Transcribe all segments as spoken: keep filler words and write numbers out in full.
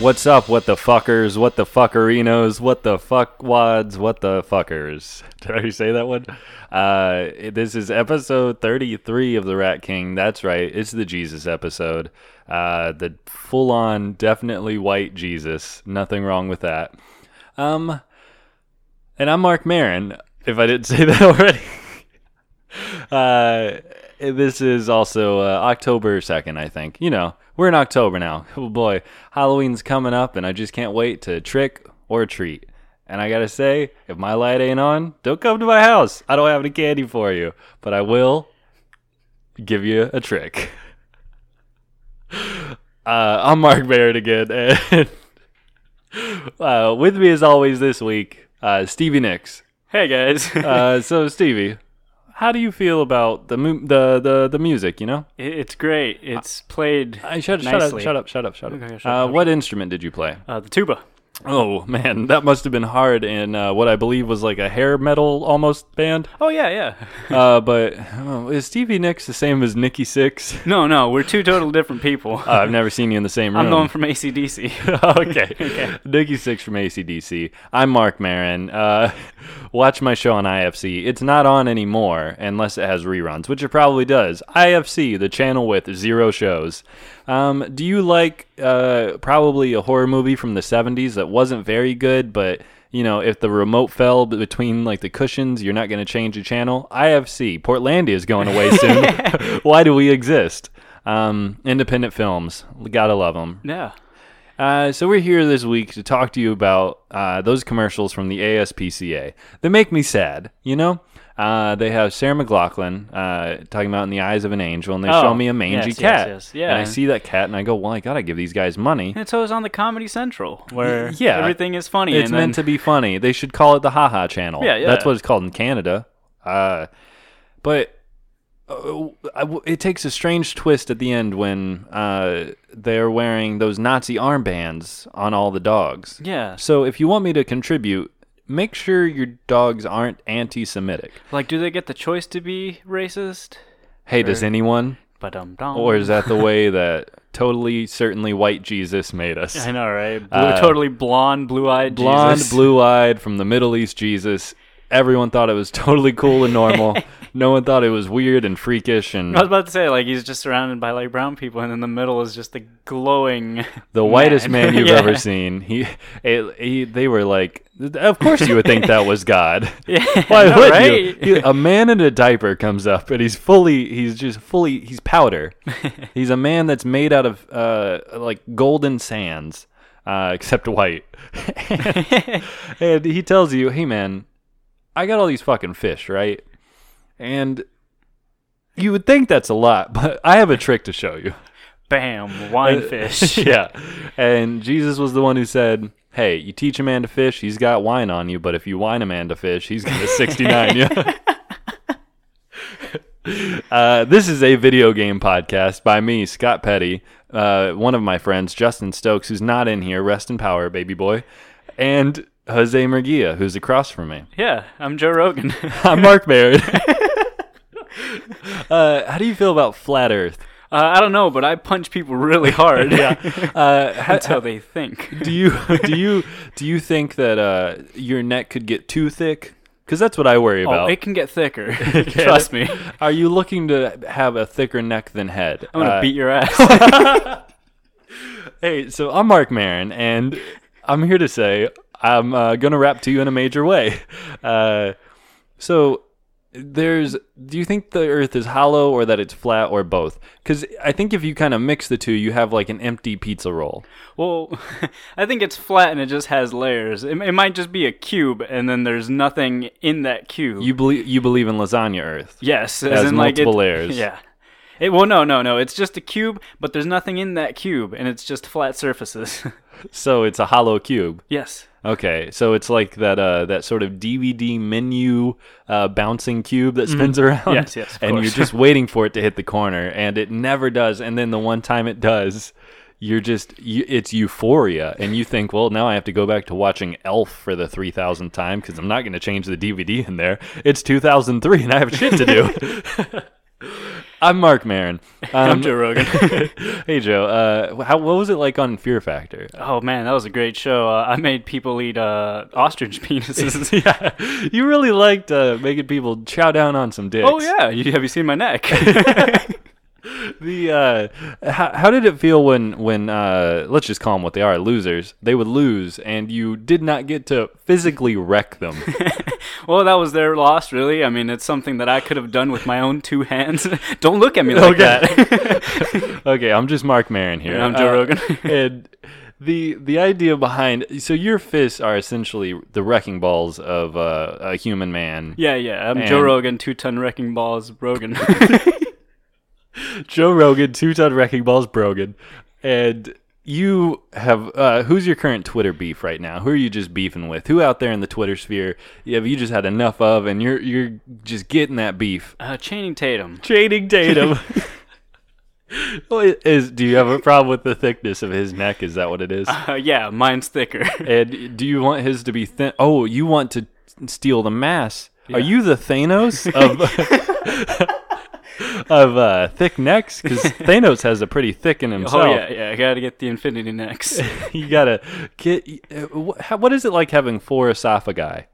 What's up, what the fuckers, what the fuckerinos, what the fuckwads, what the fuckers. Did I already say that one? Uh, this is episode thirty-three of The Rat King. That's right, it's the Jesus episode. Uh, the full-on, definitely white Jesus. Nothing wrong with that. Um, and I'm Mark Maron, if I didn't say that already. uh, this is also uh, October second, I think. You know, we're in October now. Oh boy, Halloween's coming up, and I just can't wait to trick or treat. And I gotta say, if my light ain't on, don't come to my house. I don't have any candy for you, but I will give you a trick. Uh, I'm Mark Barrett again, and uh, with me as always this week, uh, Stevie Nicks. Hey guys. uh, so Stevie, how do you feel about the mu- the, the the music? You know, It's great. It's played I shut, shut up, nicely. shut up, shut up, shut up. Okay, shut uh, up, what instrument did you play? Uh, the tuba. Oh man, that must have been hard in uh, what I believe was like a hair metal almost band. Oh yeah, yeah. uh, but oh, is Stevie Nicks the same as Nikki Sixx? no, no, we're two totally different people. Uh, I've never seen you in the same room. I'm the one from A C D C. okay. Okay. Nikki Sixx from A C D C. I'm Mark Maron. Uh, watch my show on I F C. It's not on anymore unless it has reruns, which it probably does. I F C, the channel with zero shows. Um, do you like uh, probably a horror movie from the seventies that wasn't very good, but you know, if the remote fell between like the cushions, you're not going to change the channel? I F C, Portlandia is going away soon. Why do we exist? Um, independent films, gotta love them. Yeah. Uh, so we're here this week to talk to you about uh, those commercials from the A S P C A. They make me sad, you know? Uh, they have Sarah McLachlan uh, talking about In the Eyes of an Angel, and they Oh, show me a mangy yes, cat. yes, yes. Yeah. And I see that cat, and I go, well, I gotta give these guys money. And so it's on the Comedy Central, where Yeah. everything is funny. It's and meant then, to be funny. They should call it the Ha Ha Channel. Yeah, yeah. That's what it's called in Canada. Uh, but uh, I- it takes a strange twist at the end when uh, they're wearing those Nazi armbands on all the dogs. Yeah. So if you want me to contribute, make sure your dogs aren't anti-Semitic. Like, do they get the choice to be racist? Hey, does Or- anyone? Ba-dum-dum. Or is that the way that totally, certainly white Jesus made us? I know, right? Blue, Uh, totally blonde, blue-eyed Blonde, Jesus. blue-eyed, from the Middle East Jesus. Everyone thought it was totally cool and normal. No one thought it was weird and freakish. And I was about to say, like, he's just surrounded by, like, brown people, and in the middle is just the glowing the whitest man, you've Yeah. ever seen. He, it, he, they were like, of course you would think that was God. Yeah, Why I know, would right? you? He- a man in a diaper comes up, and he's fully, he's just fully, he's powder. He's a man that's made out of uh, like golden sands, uh, except white. and, and he tells you, hey man, I got all these fucking fish, right? And you would think that's a lot, but I have a trick to show you. Bam, wine fish. Yeah. And Jesus was the one who said, hey, you teach a man to fish, he's got wine on you, but if you wine a man to fish, he's going to sixty-nine you. uh, this is a video game podcast by me, Scott Petty, uh, one of my friends, Justin Stokes, who's not in here, rest in power, baby boy, and Jose Murguia, who's across from me. Yeah, I'm Joe Rogan. I'm Mark Barrett. uh, how do you feel about Flat Earth? Uh, I don't know, but I punch people really hard. Yeah. Uh, how, Until they think. do you do you do you think that uh, your neck could get too thick? Because that's what I worry Oh, about. it can get thicker. Trust me. Are you looking to have a thicker neck than head? I'm gonna Uh, beat your ass. Hey, so I'm Mark Maron, and I'm here to say I'm uh, gonna rap to you in a major way. Uh, so. There's, do you think the earth is hollow or that it's flat or both? Because I think if you kind of mix the two, you have like an empty pizza roll. Well, I think it's flat and it just has layers. It, it might just be a cube, and then there's nothing in that cube. You believe you believe in lasagna earth? yes, It as has in like multiple it, layers. Yeah. It, well, no, no, no. It's just a cube, but there's nothing in that cube, and it's just flat surfaces. So it's a hollow cube. Yes. Okay, so it's like that uh, that sort of D V D menu uh, bouncing cube that spins around. Yes, yes, of and course. you're just waiting for it to hit the corner, and it never does. And then the one time it does, you're just you, it's euphoria, and you think, well, now I have to go back to watching Elf for the three thousandth time because I'm not going to change the D V D in there. It's two thousand three, and I have shit to do. I'm Mark Maron. Um, I'm Joe Rogan. Hey, Joe. Uh, how what was it like on Fear Factor? Oh man, that was a great show. Uh, I made people eat uh, ostrich penises. Yeah, you really liked uh, making people chow down on some dicks. Oh yeah, you, have you seen my neck? The uh, how, how did it feel when when uh, let's just call them what they are, losers? They would lose, and you did not get to physically wreck them. Well, that was their loss, really. I mean, it's something that I could have done with my own two hands. Don't look at me like Okay. that. Okay, I'm just Mark Maron here. And I'm Joe Uh, Rogan. and the the idea behind so your fists are essentially the wrecking balls of uh, a human man. Yeah, yeah. I'm Joe And- Rogan, two-ton wrecking balls, Rogan. Joe Rogan, two ton wrecking balls, Brogan, and you have uh, who's your current Twitter beef right now? Who are you just beefing with? Who out there in the Twitter sphere have you just had enough of, and you're you're just getting that beef? uh, Channing Tatum. Channing Tatum. Is do you have a problem with the thickness of his neck? Is that what it is? Uh, yeah, mine's thicker. And do you want his to be thin? Oh, you want to steal the mass? Yeah. Are you the Thanos of of uh, thick necks? Because Thanos has a pretty thick in himself. Oh yeah, yeah. I gotta get the infinity necks. You gotta get. Uh, wh- how- what is it like having four esophagi?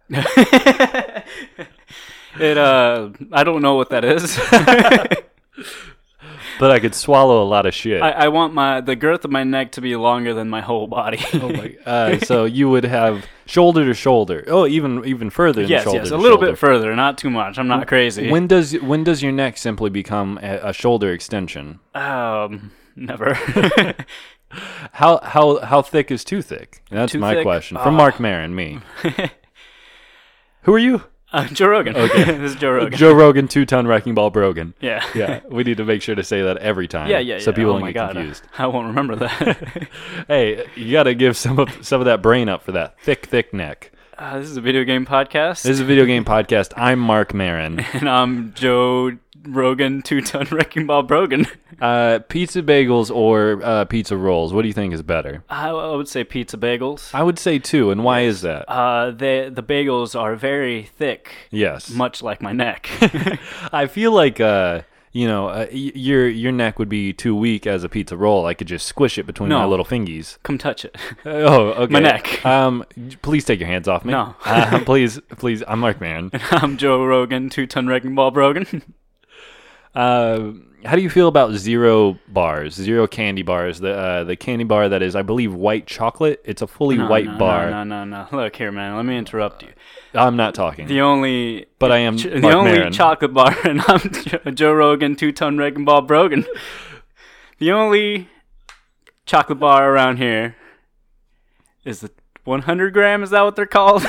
It uh, I don't know what that is. But I could swallow a lot of shit. I, I want my the girth of my neck to be longer than my whole body. Oh my! Uh, so you would have shoulder to shoulder. Oh, even even further than yes, shoulder yes, to a little shoulder. bit further, not too much. I'm not crazy. When does when does your neck simply become a, a shoulder extension? Um, never. How how how thick is too thick? That's Too my thick? question. From Ah. Mark Maron, me. Who are you? uh, Joe Rogan. Okay. This is Joe Rogan. Joe Rogan, two ton wrecking ball Brogan. yeah. Yeah, we need to make sure to say that every time. Yeah, yeah, yeah. So people oh don't my get God, confused. I won't remember that. Hey, you got to give some of some of that brain up for that thick, thick neck. uh, this is a video game podcast, This is a video game podcast. I'm Mark Maron. and I'm Joe Rogan, two-ton wrecking ball Brogan. Uh, pizza bagels or uh, pizza rolls? What do you think is better? I, I would say pizza bagels. I would say two, and why is that? Uh, the the bagels are very thick, Yes. much like my neck. I feel like uh, you know, uh, y- your your neck would be too weak as a pizza roll. I could just squish it between No. my little fingies. Come touch it. Oh, okay. My neck. Um, please take your hands off me. No. uh, please, please. I'm Mark Maron. I'm Joe Rogan, two-ton wrecking ball Brogan. Uh, how do you feel about zero bars, zero candy bars? The uh, the candy bar that is, I believe, white chocolate. It's a fully No, white no, bar. No, no, no, no. Look here, man. Let me interrupt you. I'm not talking. The only, But I am ch- Mark the only Maron. chocolate bar, and I'm Jo- Joe Rogan, two-ton wrecking ball Brogan. The only chocolate bar around here is the one hundred gram. Is that what they're called?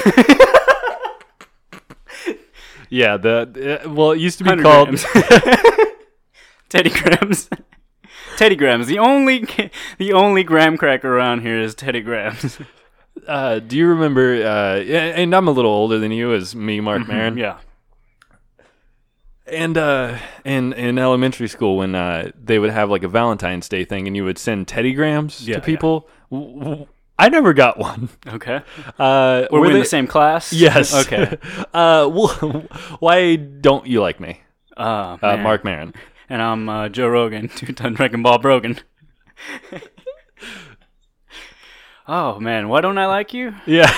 Yeah, the uh, well, it used to be one hundred called. grams. Teddy Grahams. Teddy Grahams. The only the only graham cracker around here is Teddy Grahams. Uh, do you remember? Uh, and I'm a little older than you, as me, Mark Maron. Yeah. And uh, in in elementary school, when uh, they would have like a Valentine's Day thing, and you would send Teddy Grahams Yeah, to people. W- w- I never got one. Okay. Uh, Were, we in they- the same class? Yes. Okay. uh, well, why don't you like me, Uh, uh, man. Mark Maron? And I'm uh, Joe Rogan, two-ton wrecking ball Brogan. Oh man, why don't I like you? Yeah.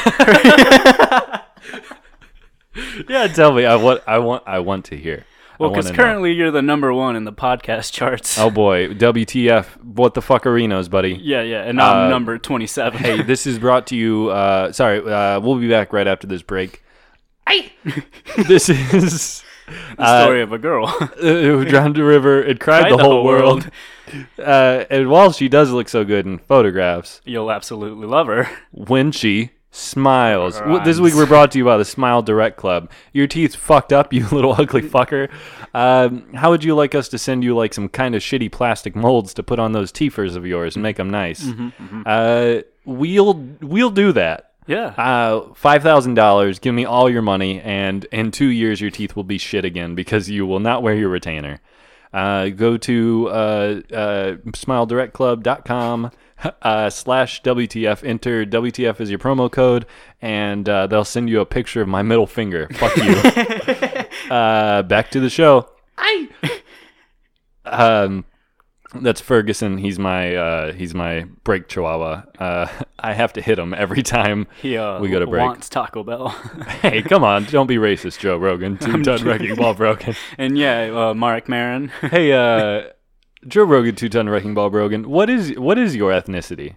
Yeah. Tell me. I want. I want. I want to hear. Well, because because currently you're the number one in the podcast charts. Oh boy, W T F? What the fuckerinos, buddy? Yeah, yeah, and I'm Uh, number twenty-seven. Hey, this is brought to you. Uh, sorry, uh, we'll be back right after this break. This is the story of a girl. uh, who drowned the river and cried, Cried the, whole world. Uh, and while she does look so good in photographs, You'll absolutely love her. when she smiles. W- This Rhymes. week we're brought to you by the Smile Direct Club. Your teeth fucked up, you little ugly fucker. Um, how would you like us to send you like some kind of shitty plastic molds to put on those teethers of yours and make them nice? Uh, we'll we'll do that. Yeah. Uh, five thousand dollars. Give me all your money, and in two years your teeth will be shit again because you will not wear your retainer. Uh, go to uh, uh, smile direct club dot com uh, slash W T F. Enter W T F as your promo code, and uh, they'll send you a picture of my middle finger. Fuck you. uh, back to the show. Um, that's Ferguson. He's my uh, he's my break chihuahua. Uh, I have to hit him every time He uh, we go to break. wants Taco Bell. Hey, come on! Don't be racist, Joe Rogan. Two-ton wrecking ball Brogan. And yeah, uh, Mark Maron. Hey, uh, Joe Rogan, two-ton wrecking ball Brogan. What is what is your ethnicity?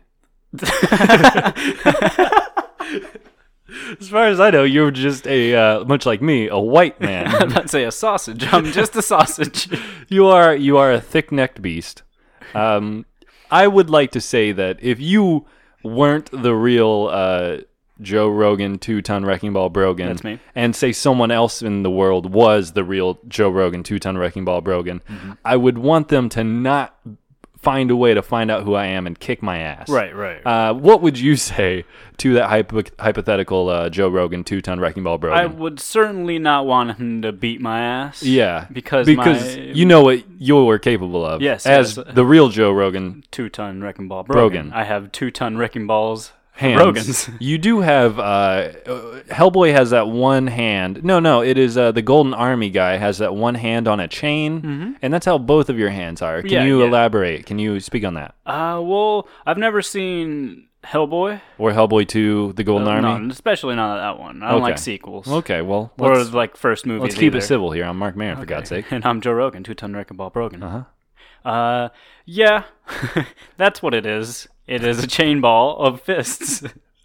As far as I know, you're just a uh, much like me, a white man. I'm about to say a sausage. I'm just a sausage. You are you are a thick-necked beast. Um, I would like to say that if you weren't the real uh, Joe Rogan, two-ton wrecking ball Brogan, That's me. and say someone else in the world was the real Joe Rogan, two-ton wrecking ball Brogan, mm-hmm. I would want them to not find a way to find out who I am and kick my ass. Right, right. Uh, what would you say to that hypo- hypothetical uh, Joe Rogan, two-ton wrecking ball Brogan? I would certainly not want him to beat my ass. Yeah, because because my, you know what you're capable of. Yes, as yes. the real Joe Rogan, two-ton wrecking ball Brogan. Brogan. I have two-ton wrecking balls. Hands. Brogans. You do have uh, Hellboy has that one hand. No, no, it is uh, the Golden Army guy has that one hand on a chain, mm-hmm. and that's how both of your hands are. Can yeah, you yeah. elaborate? Can you speak on that? Uh, well, I've never seen Hellboy or Hellboy two, the Golden uh, Army. No, especially not that one. I don't okay. like sequels. Okay, well, or like first movies. Let's keep either. it civil here. I'm Mark Maron, okay. for God's sake, and I'm Joe Rogan, two-ton wrecking ball Brogan. Uh huh. Uh, yeah, that's what it is. It is a chain ball of fists.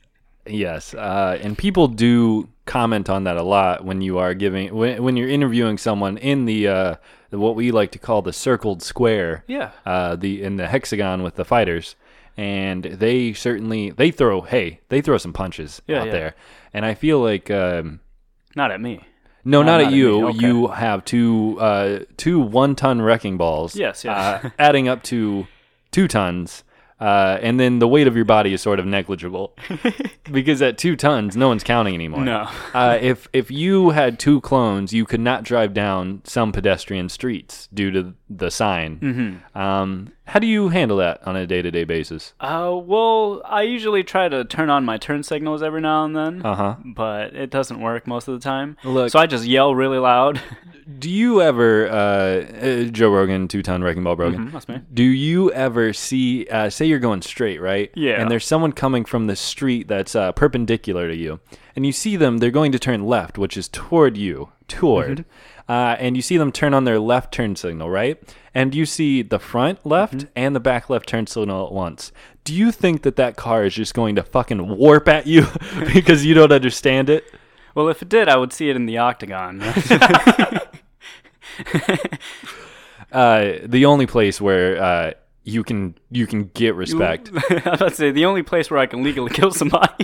Yes, uh, and people do comment on that a lot when you are giving when, when you're interviewing someone in the, uh, the what we like to call the circled square. Yeah. Uh, the in the hexagon with the fighters, and they certainly they throw hey they throw some punches yeah, out yeah. there, and I feel like um, not at me. no, No, not, not at at you. me. Okay. You have two uh, two one ton wrecking balls. Yes, yes. Uh, adding up to two tons. Uh, and then the weight of your body is sort of negligible because at two tons, no one's counting anymore. No. uh, if if you had two clones, you could not drive down some pedestrian streets due to the sign. Mm-hmm. Um, how do you handle that on a day-to-day basis? Uh, well, I usually try to turn on my turn signals every now and then, Uh-huh. but it doesn't work most of the time. Look- so I just yell really loud. Do you ever, uh, uh, Joe Rogan, two-ton wrecking ball Brogan, Mhm, that's me. do you ever see, uh, say you're going straight, right? Yeah. And there's someone coming from the street that's uh, perpendicular to you, and you see them, they're going to turn left, which is toward you, toward, Mm-hmm. uh, and you see them turn on their left turn signal, right? And you see the front left Mm-hmm. and the back left turn signal at once. Do you think that that car is just going to fucking warp at you because you don't understand it? Well, if it did, I would see it in the octagon. Uh, the only place where uh, you can you can get respect. I was about to say, the only place where I can legally kill somebody.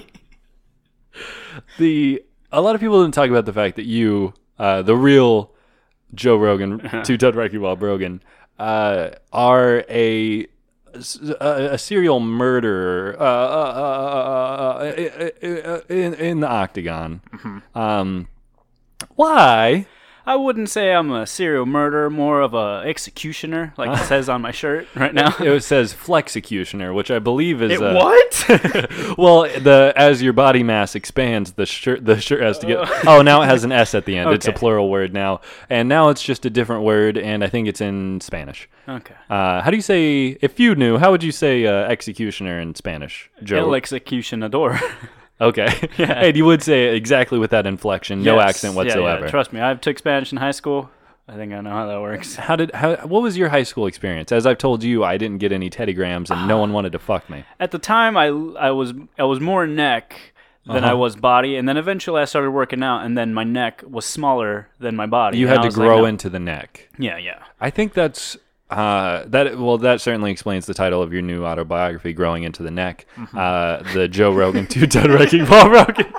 the a lot of people didn't talk about the fact that you, uh, the real Joe Rogan, two-ton wrecking ball Brogan, uh, are a, a a serial murderer uh, uh, uh, uh, in in the octagon. Mm-hmm. Um, why? I wouldn't say I'm a serial murderer, more of a executioner, like it says on my shirt right now. It says flexecutioner, which I believe is It, uh, what? well, the as your body mass expands, the shirt the shirt has to get. Oh, now it has an S at the end. It's a Okay. plural word now, and now it's just a different word, and I think it's in Spanish. Okay. Uh, how do you say? If you knew, how would you say uh, executioner in Spanish, Joe? El executionador. Okay, Yeah. and you would say it exactly with that inflection, no Yes. accent Yeah, yeah. whatsoever. Trust me, I took Spanish in high school. I think I know how that works. How did how? What was your high school experience? As I've told you, I didn't get any teddygrams, and no one wanted to fuck me. At the time, I, I was I was more neck than I Uh-huh. was body, and then eventually I started working out, and then my neck was smaller than my body. You and had I to was like, grow no. into the neck. Yeah, yeah. I think that's uh, that. Well, that certainly explains the title of your new autobiography, "Growing into the Neck." Mm-hmm. Uh, the Joe Rogan two-ton wrecking ball Rogan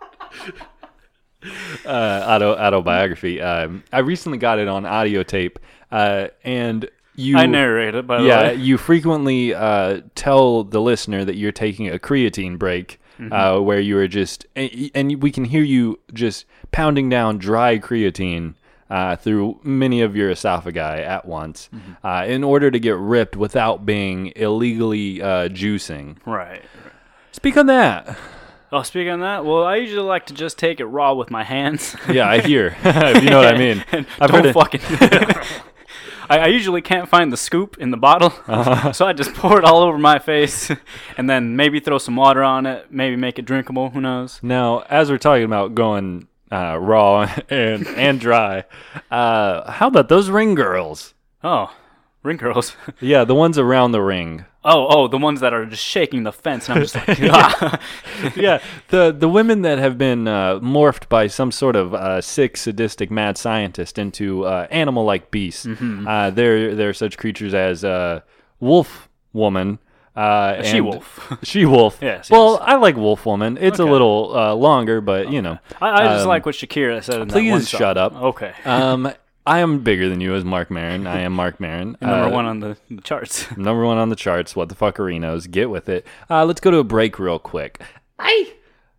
uh, auto autobiography. Um, I recently got it on audio tape, uh, and you. I narrate it, by the Yeah, way. you frequently uh, tell the listener that you're taking a creatine break, Mm-hmm. uh, where you are just, and, and we can hear you just pounding down dry creatine uh, through many of your esophagi at once, Mm-hmm. uh, in order to get ripped without being illegally uh, juicing. Right. Speak on that. Oh, speaking of that, well, I usually like to just take it raw with my hands. Yeah, I hear. If you know what I mean. And I've don't heard it. fucking. I, I usually can't find the scoop in the bottle, Uh-huh. so I just pour it all over my face, and then maybe throw some water on it, maybe make it drinkable. Who knows? Now, as we're talking about going uh, raw and and dry, uh, how about those ring girls? Oh, ring girls. Yeah, the ones around the ring. Oh, oh, the ones that are just shaking the fence, and I'm just like, ah. Yeah, the the women that have been uh, morphed by some sort of uh, sick, sadistic, mad scientist into uh, animal-like beasts. Mm-hmm. Uh, they're they're such creatures as uh, wolf woman. Uh, A she-wolf. She-wolf. Yes, Well, yes. I like wolf woman. It's Okay. a little uh, longer, but you know. I, I just Um, like what Shakira said in that please one song. shut up. Okay. Um, I am bigger than you as Mark Maron. I am Mark Maron. Number Uh, one on the, the charts. Number one on the charts. What the fuckerinos? Get with it. Uh, let's go to a break real quick. I.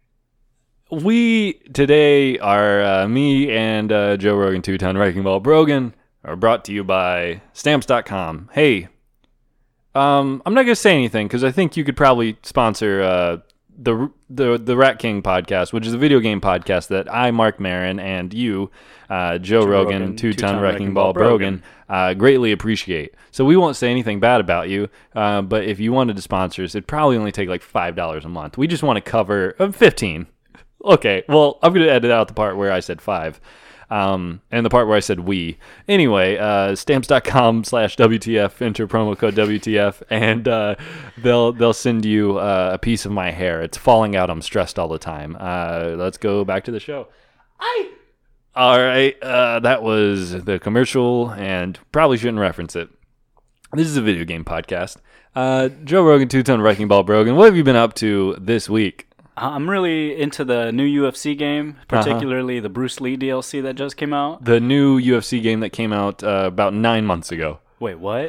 We today are uh, me and uh, Joe Rogan, two ton Wrecking Ball Brogan, are brought to you by Stamps dot com. Hey, um, I'm not gonna say anything because I think you could probably sponsor uh, the the the Rat King podcast, which is a video game podcast that I, Mark Maron, and you, uh, Joe, Joe Rogan, Rogan, two ton two-ton Wrecking Ball Brogan, uh, greatly appreciate. So we won't say anything bad about you, uh, but if you wanted to sponsor us, it'd probably only take like five dollars a month. We just want to cover uh, fifteen. Okay, well, I'm going to edit out the part where I said five. Um, and the part where I said we. Anyway, uh, stamps.com slash WTF, enter promo code W T F, and uh, they'll they'll send you uh, a piece of my hair. It's falling out. I'm stressed all the time. Uh, let's go back to the show. I... All right, uh, that was the commercial, and probably shouldn't reference it. This is a video game podcast. Uh, Joe Rogan, two-ton Wrecking Ball Brogan, what have you been up to this week? I'm really into the new U F C game, particularly uh-huh. the Bruce Lee D L C that just came out. The new U F C game that came out uh, about nine months ago. Wait, what?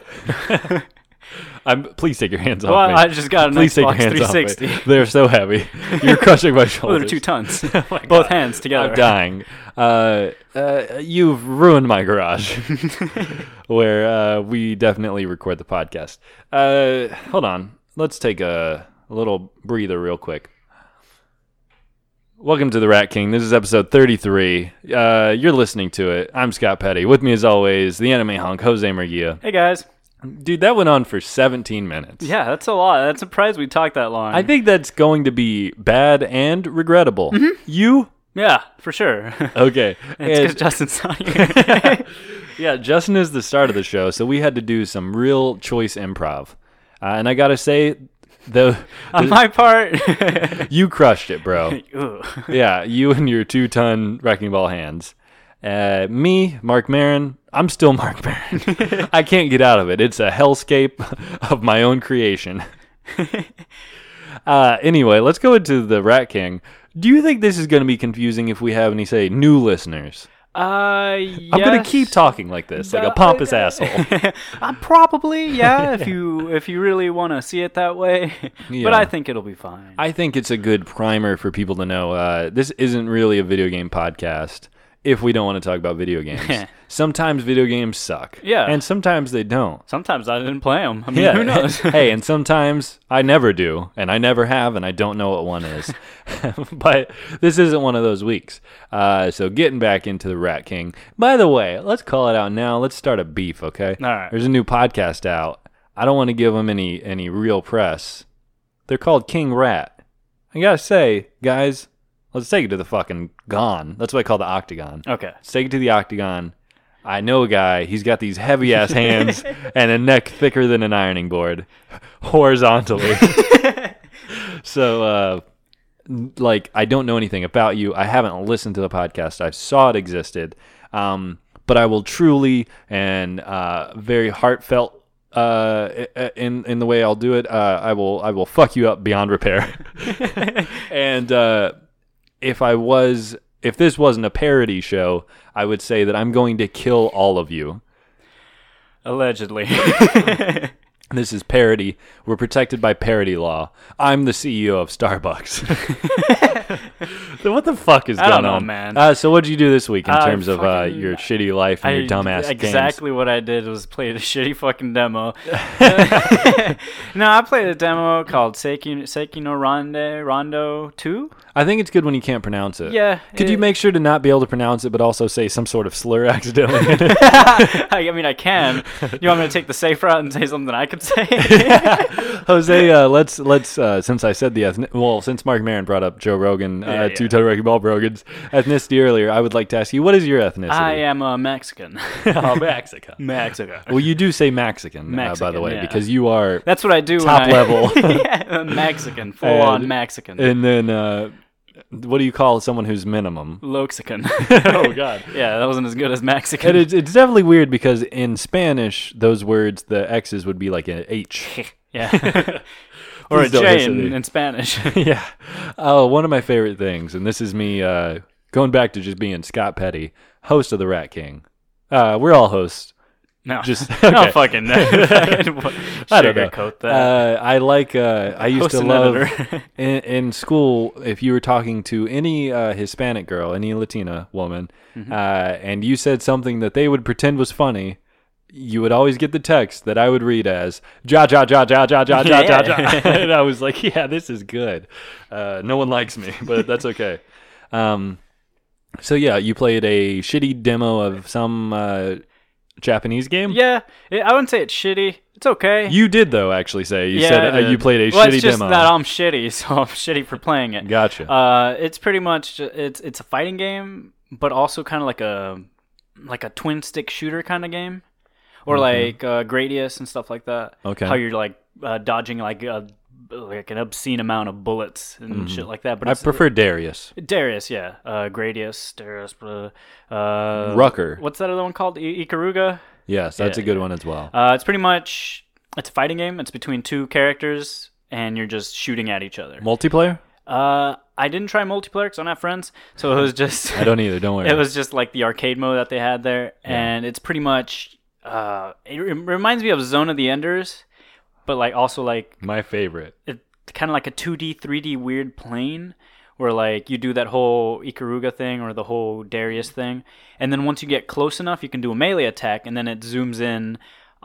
I'm, please take your hands well, off me. I just got an please Xbox take your hands three sixty. Off me. They're so heavy. You're crushing my shoulders. Well, they're two tons. Oh my Both God. hands together. I'm dying. Uh, uh, you've ruined my garage where uh, we definitely record the podcast. Uh, hold on. Let's take a, a little breather real quick. Welcome to the Rat King. This is episode thirty-three. Uh, you're listening to it. I'm Scott Petty. With me, as always, the anime hunk, Jose Murguia. Hey, guys. Dude, that went on for seventeen minutes. Yeah, that's a lot. That's surprised we talked that long. I think that's going to be bad and regrettable. Mm-hmm. You? Yeah, for sure. Okay. It's because Justin's not here. Yeah, Justin is the start of the show, so we had to do some real choice improv. Uh, and I got to say... The, the On my part, you crushed it, bro. Ooh. Yeah, you and your two-ton Wrecking Ball hands. Uh, me, Mark Maron, I'm still Mark Maron. I can't get out of it. It's a hellscape of my own creation. uh, anyway, let's go into the Rat King. Do you think this is going to be confusing if we have any, say, new listeners? Uh, yes. I'm gonna keep talking like this, like a pompous uh, asshole. uh, probably, yeah. If you if you really want to see it that way, Yeah. but I think it'll be fine. I think it's a good primer for people to know. Uh, this isn't really a video game podcast. If we don't want to talk about video games, sometimes video games suck. Yeah, and sometimes they don't. Sometimes I didn't play them. I mean, yeah. who knows? Hey, and sometimes I never do, and I never have, and I don't know what one is. But this isn't one of those weeks. Uh, so getting back into the Rat King. By the way, let's call it out now. Let's start a beef, okay? All right. There's a new podcast out. I don't want to give them any any real press. They're called King Rat. I gotta say, guys. Let's take it to the fucking Gon. That's what I call the octagon. Okay. Let's take it to the octagon. I know a guy. He's got these heavy-ass hands and a neck thicker than an ironing board. Horizontally. So, uh, like, I don't know anything about you. I haven't listened to the podcast. I saw it existed. Um, but I will truly and uh, very heartfelt uh, in in the way I'll do it, uh, I will I will fuck you up beyond repair. And... Uh, If I was, if this wasn't a parody show, I would say that I'm going to kill all of you. Allegedly. This is parody. We're protected by parody law. I'm the C E O of Starbucks. So what the fuck is I going don't know, on, man? Uh, so what did you do this week in I terms of uh, fucking- your shitty life and I, your dumbass exactly games? what I did was play a shitty fucking demo. No, I played a demo called Seiki, Seiki no Ronde, Rondo two. I think it's good when you can't pronounce it. Yeah. Could it, you make sure to not be able to pronounce it, but also say some sort of slur accidentally? I mean, I can. You want me to take the safe route and say something I could say? Jose, uh, let's let's uh, since I said the ethnic, well, since Mark Maron brought up Joe Rogan, uh, Yeah, yeah. two ton wrecking ball Brogan's ethnicity earlier, I would like to ask you, what is your ethnicity? I am a Mexican. oh, Mexican. Mexican. Well, you do say Mexican, uh, by Mexican, the way, yeah. because you are That's what I do. top when I, level. yeah, Mexican, full on And- Mexican. And then, uh, what do you call someone who's minimum? Loxican. oh, God. Yeah, that wasn't as good as Mexican. And it's, it's definitely weird because in Spanish, those words, the X's would be like an H. yeah. or a Please don't J hiss at in, me. in Spanish. yeah. Oh, one of my favorite things, and this is me uh, going back to just being Scott Petty, host of the Rat King. Uh, we're all hosts. No, Just- no okay. fucking. I don't know. Sugarcoat that. Uh, I like. Uh, I used Host to and love editor. in, in school if you were talking to any uh, Hispanic girl, any Latina woman, Mm-hmm. uh, and you said something that they would pretend was funny. You would always get the text that I would read as ja ja ja ja ja ja ja ja ja, and I was like, "Yeah, this is good." Uh, no one likes me, but that's okay. Um, so yeah, you played a shitty demo of some uh, Japanese game. Yeah, it, I wouldn't say it's shitty. It's okay. You did though, actually say you yeah, said I uh, you did. played a well, shitty it's just demo. that I'm shitty, so I'm shitty for playing it. Gotcha. Uh, it's pretty much ju- it's it's a fighting game, but also kind of like a like a twin stick shooter kind of game, or Okay. like uh, Gradius and stuff like that. Okay. How you're like uh, dodging like a like an obscene amount of bullets and shit like that. But I it's, prefer Darius. Darius, yeah, uh, Gradius, Darius, uh, uh, Rucker. What's that other one called? I- Ikaruga. Yes, that's Yeah, a good yeah. one as well. Uh, it's pretty much it's a fighting game. It's between two characters, and you're just shooting at each other. Multiplayer? Uh, I didn't try multiplayer because I don't have friends, so it was just I don't either. Don't worry. it was just like the arcade mode that they had there, and it's pretty much uh, it re- reminds me of Zone of the Enders, but like also like my favorite. it kind of like a two D, three D weird plane. Where like you do that whole Ikaruga thing or the whole Darius thing, and then once you get close enough, you can do a melee attack, and then it zooms in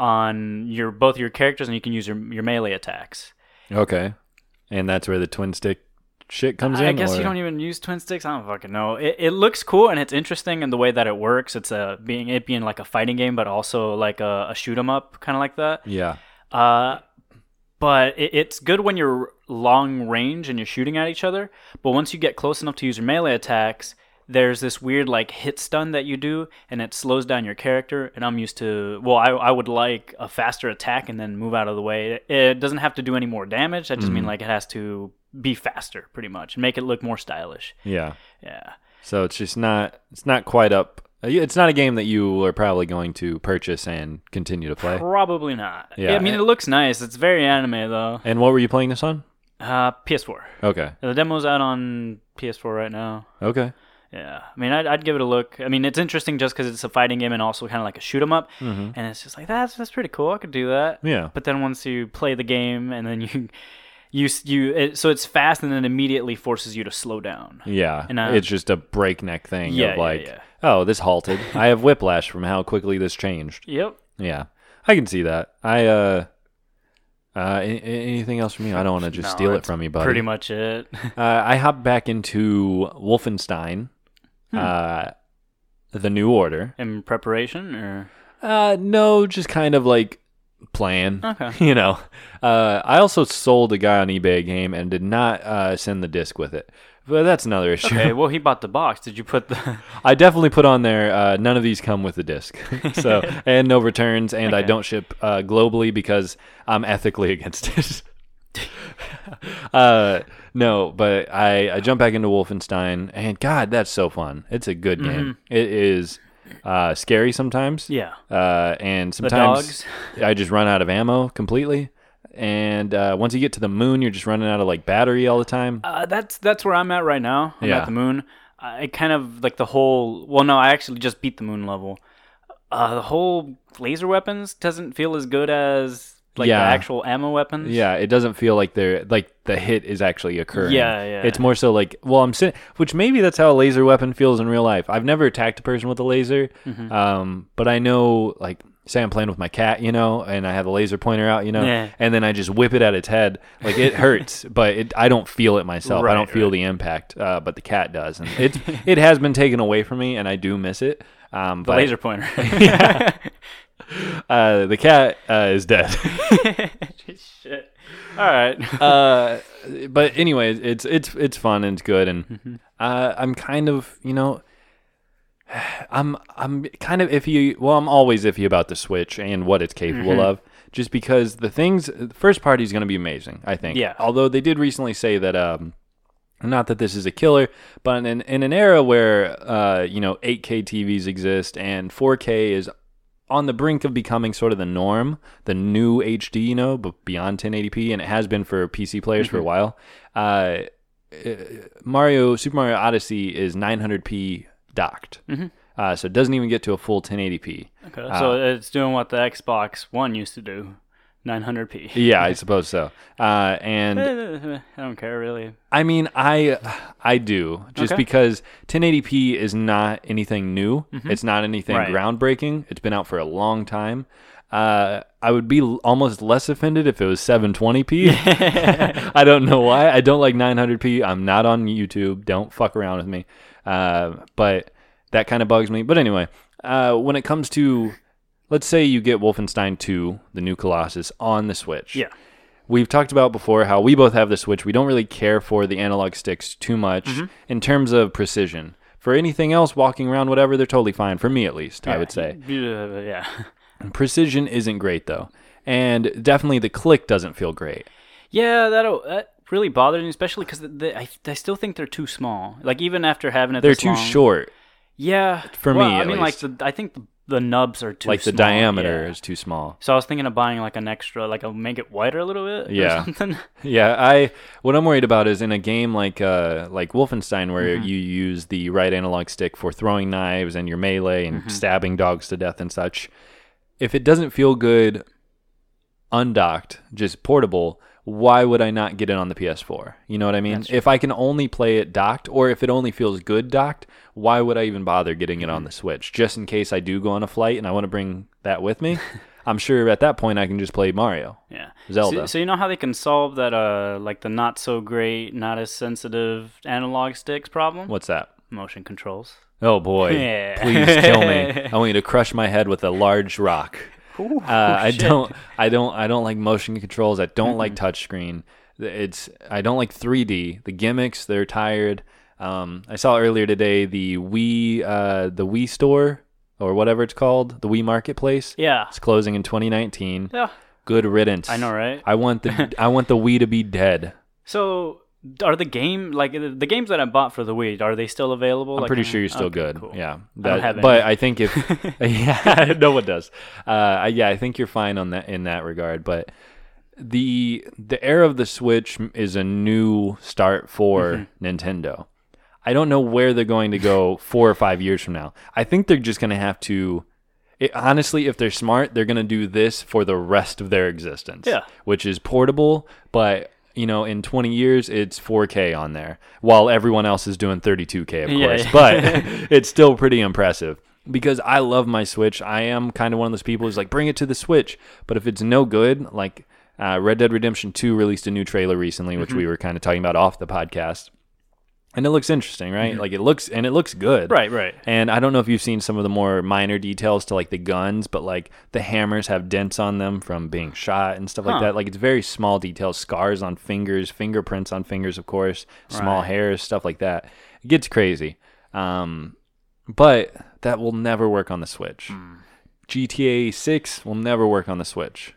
on your both your characters, and you can use your your melee attacks. Okay, and that's where the twin stick shit comes I in. guess or? you don't even use twin sticks. I don't fucking know. It it looks cool and it's interesting in the way that it works. It's a being it being like a fighting game, but also like a, a shoot 'em up kind of like that. Yeah. Uh, but it, it's good when you're long range and you're shooting at each other. But once you get close enough to use your melee attacks, there's this weird like hit stun that you do, and it slows down your character. And I'm used to well, I I would like a faster attack and then move out of the way. It, it doesn't have to do any more damage. I just mean like it has to be faster, pretty much, and make it look more stylish. Yeah. Yeah. So it's just not. It's not quite up. It's not a game that you are probably going to purchase and continue to play. Probably not. Yeah. I mean, it looks nice. It's very anime though. And what were you playing this on? Uh, P S four. Okay. The demo's out on P S four right now. Okay. Yeah, I mean, I'd, I'd give it a look. I mean, it's interesting just because it's a fighting game and also kind of like a shoot 'em up, Mm-hmm. and it's just like that's that's pretty cool. I could do that. Yeah. But then once you play the game and then you, you s- you, it, so it's fast and then immediately forces you to slow down. Yeah. And, uh, it's just a breakneck thing Yeah, of yeah, like, yeah. oh, this halted. I have whiplash from how quickly this changed. Yep. Yeah. I can see that. I uh. Uh, a- a- anything else from you? I don't want to just No, steal it that's from you, buddy. Pretty much it. Uh, I hopped back into Wolfenstein, Hmm. uh, the New Order. In preparation, or Uh, no, just kind of like playing. Okay. You know, uh, I also sold a guy on eBay a game and did not uh, send the disc with it. But that's another issue. okay. Well, he bought the box. Did you put the? I definitely put on there. Uh, none of these come with the disc, so and no returns, and I Okay. don't ship uh, globally because I'm ethically against it. uh, no, but I I jump back into Wolfenstein, and God, that's so fun. It's a good game. It is uh, scary sometimes. Yeah. Uh, and The sometimes dogs. I just run out of ammo completely. And uh, once you get to the moon, you're just running out of like battery all the time. Uh, that's that's where I'm at right now. I'm Yeah. at the moon. I kind of like the whole. Well, no, I actually just beat the moon level. Uh, the whole laser weapons doesn't feel as good as like Yeah. the actual ammo weapons. Yeah, it doesn't feel like they're like the hit is actually occurring. Yeah, yeah. It's more so like, well, I'm sitting, which maybe that's how a laser weapon feels in real life. I've never attacked a person with a laser, Mm-hmm. um, but I know like say I'm playing with my cat, you know, and I have the laser pointer out, you know, Yeah. and then I just whip it at its head. Like, it hurts, but it, I don't feel it myself. Right, I don't feel right. the impact, uh, but the cat does. And it, it has been taken away from me, and I do miss it. Um, The but, laser pointer. yeah. Uh, the cat uh, is dead. Shit. All right. uh, but anyways, it's it's it's fun and it's good, and Mm-hmm. uh, I'm kind of you know, I'm I'm kind of iffy. Well, I'm always iffy about the Switch and what it's capable Mm-hmm. of, just because the things the first party is going to be amazing. I think. Yeah. Although they did recently say that. Um, Not that this is a killer, but in in an era where uh, you know eight K T Vs exist and four K is on the brink of becoming sort of the norm, the new H D, you know, but beyond ten eighty p, and it has been for P C players Mm-hmm. for a while. Uh, uh, Mario Super Mario Odyssey is nine hundred p docked, Mm-hmm. uh, so it doesn't even get to a full ten eighty p. Okay. So it's doing what the Xbox One used to do, nine hundred p. Yeah, I suppose so. Uh, and I don't care really. I mean, I I do just Okay. because ten eighty p is not anything new. It's not anything Right. groundbreaking. It's been out for a long time. Uh, I would be l- almost less offended if it was seven twenty p. I don't know why. I don't like nine hundred p. I'm not on YouTube. Don't fuck around with me. Uh, but that kind of bugs me. But anyway, uh, when it comes to, let's say you get Wolfenstein two, the new Colossus, on the Switch. Yeah. We've talked about before how we both have the Switch. We don't really care for the analog sticks too much Mm-hmm. in terms of precision. For anything else, walking around, whatever, they're totally fine. For me, at least, I would say. Yeah. yeah. Precision isn't great, though. And definitely the click doesn't feel great. Yeah, that'll, that really bothers me, especially because I, I still think they're too small. Like, even after having it They're this too long- short. Yeah. For well, me, I at mean, least. like, the, I think the, the nubs are too Like the small, diameter yeah. is too small. So I was thinking of buying, like, an extra, like, a make it wider a little bit Yeah. or something. Yeah, I what I'm worried about is in a game like uh like Wolfenstein where Mm-hmm. you use the right analog stick for throwing knives and your melee and Mm-hmm. stabbing dogs to death and such. If it doesn't feel good undocked, just portable, why would I not get it on the P S four? You know what I mean? That's true. If I can only play it docked, or if it only feels good docked, why would I even bother getting it on the Switch? Just in case I do go on a flight and I want to bring that with me, I'm sure at that point I can just play Mario. Yeah. Zelda. So, so you know how they can solve that, uh, like, the not so great, not as sensitive analog sticks problem? What's that? Motion controls. Oh boy, Yeah. please kill me. I want you to crush my head with a large rock. Ooh, Uh, I shit. don't, I don't, I don't like motion controls. I don't like touchscreen. It's, I don't like three D. The gimmicks, they're tired. Um, I saw earlier today the Wii, uh, the Wii store or whatever it's called, the Wii Marketplace. Yeah. It's closing in twenty nineteen. Yeah. Good riddance. I know, right? I want the, I want the Wii to be dead. So, are the game like the the games that I bought for the Wii? Are they still available? I'm Like, pretty in- sure you're still okay, good. Cool. Yeah, don't have any. but I think if yeah, no one does. Uh, yeah, I think you're fine on that in that regard. But the the era of the Switch is a new start for Mm-hmm. Nintendo. I don't know where they're going to go four or five years from now. I think they're just going to have to. It, honestly, if they're smart, they're going to do this for the rest of their existence. Yeah. Which is portable, but you know, in twenty years, it's four K on there, while everyone else is doing thirty-two K, of Yeah, course. yeah. But it's still pretty impressive because I love my Switch. I am kind of one of those people who's like, bring it to the Switch. But if it's no good, like uh, Red Dead Redemption two released a new trailer recently, which Mm-hmm. we were kind of talking about off the podcast. And it looks interesting, right? Like it looks, and it looks good. Mm-hmm. Right, right. And I don't know if you've seen some of the more minor details to like the guns, but like the hammers have dents on them from being shot and stuff like Huh. that. Like it's very small details, scars on fingers, fingerprints on fingers, of course, small Right. hairs, stuff like that. It gets crazy. Um, but that will never work on the Switch. Hmm. G T A six will never work on the Switch.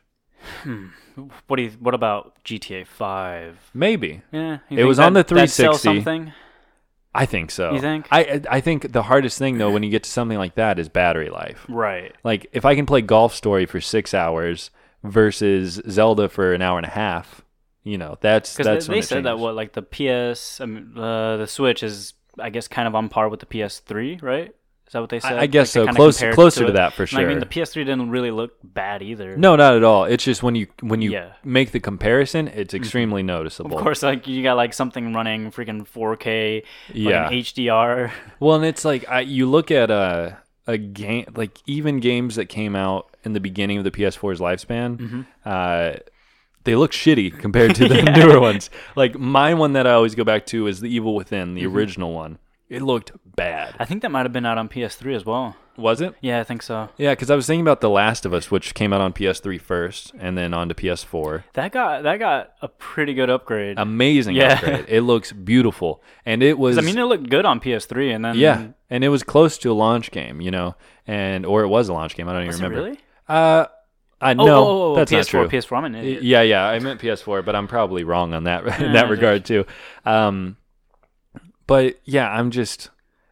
What do you? What about G T A five? Maybe. Yeah, you It think was on that- the that'd sell three sixty. something? I think so. You think? I I think the hardest thing though when you get to something like that is battery life. Right. Like if I can play Golf Story for six hours versus Zelda for an hour and a half, you know, that's Because that's they, when they it said that changes. what like the P S, I mean, uh, the Switch is, I guess, kind of on par with the P S three, right? Is that what they said? I, I guess Like, they so. kinda Close compared closer to, it. that for And sure. I mean, the P S three didn't really look bad either. no, not at all. It's just when you when you Yeah. make the comparison, it's extremely noticeable. Of course, like you got like something running freaking four K, Yeah. like H D R. Well, and it's like I, you look at a a game like even games that came out in the beginning of the P S four's lifespan, Mm-hmm. uh, they look shitty compared to the yeah. newer ones. Like my one that I always go back to is the Evil Within, the mm-hmm. original one. It looked bad. I think that might have been out on P S three as well. Was it? Yeah, I think so. Yeah, because I was thinking about The Last of Us, which came out on P S three first, and then on to P S four. That got that got a pretty good upgrade. Amazing yeah. upgrade. It looks beautiful, and it was. I mean, it looked good on P S three, and then yeah, and it was close to a launch game, you know, and or it was a launch game. I don't even was remember. It really? Uh, I oh, know oh, oh, that's P S four, not true. P S four, I'm an idiot. Yeah, yeah, I meant P S four, but I'm probably wrong on that in that regard too. Um, but yeah, I'm just.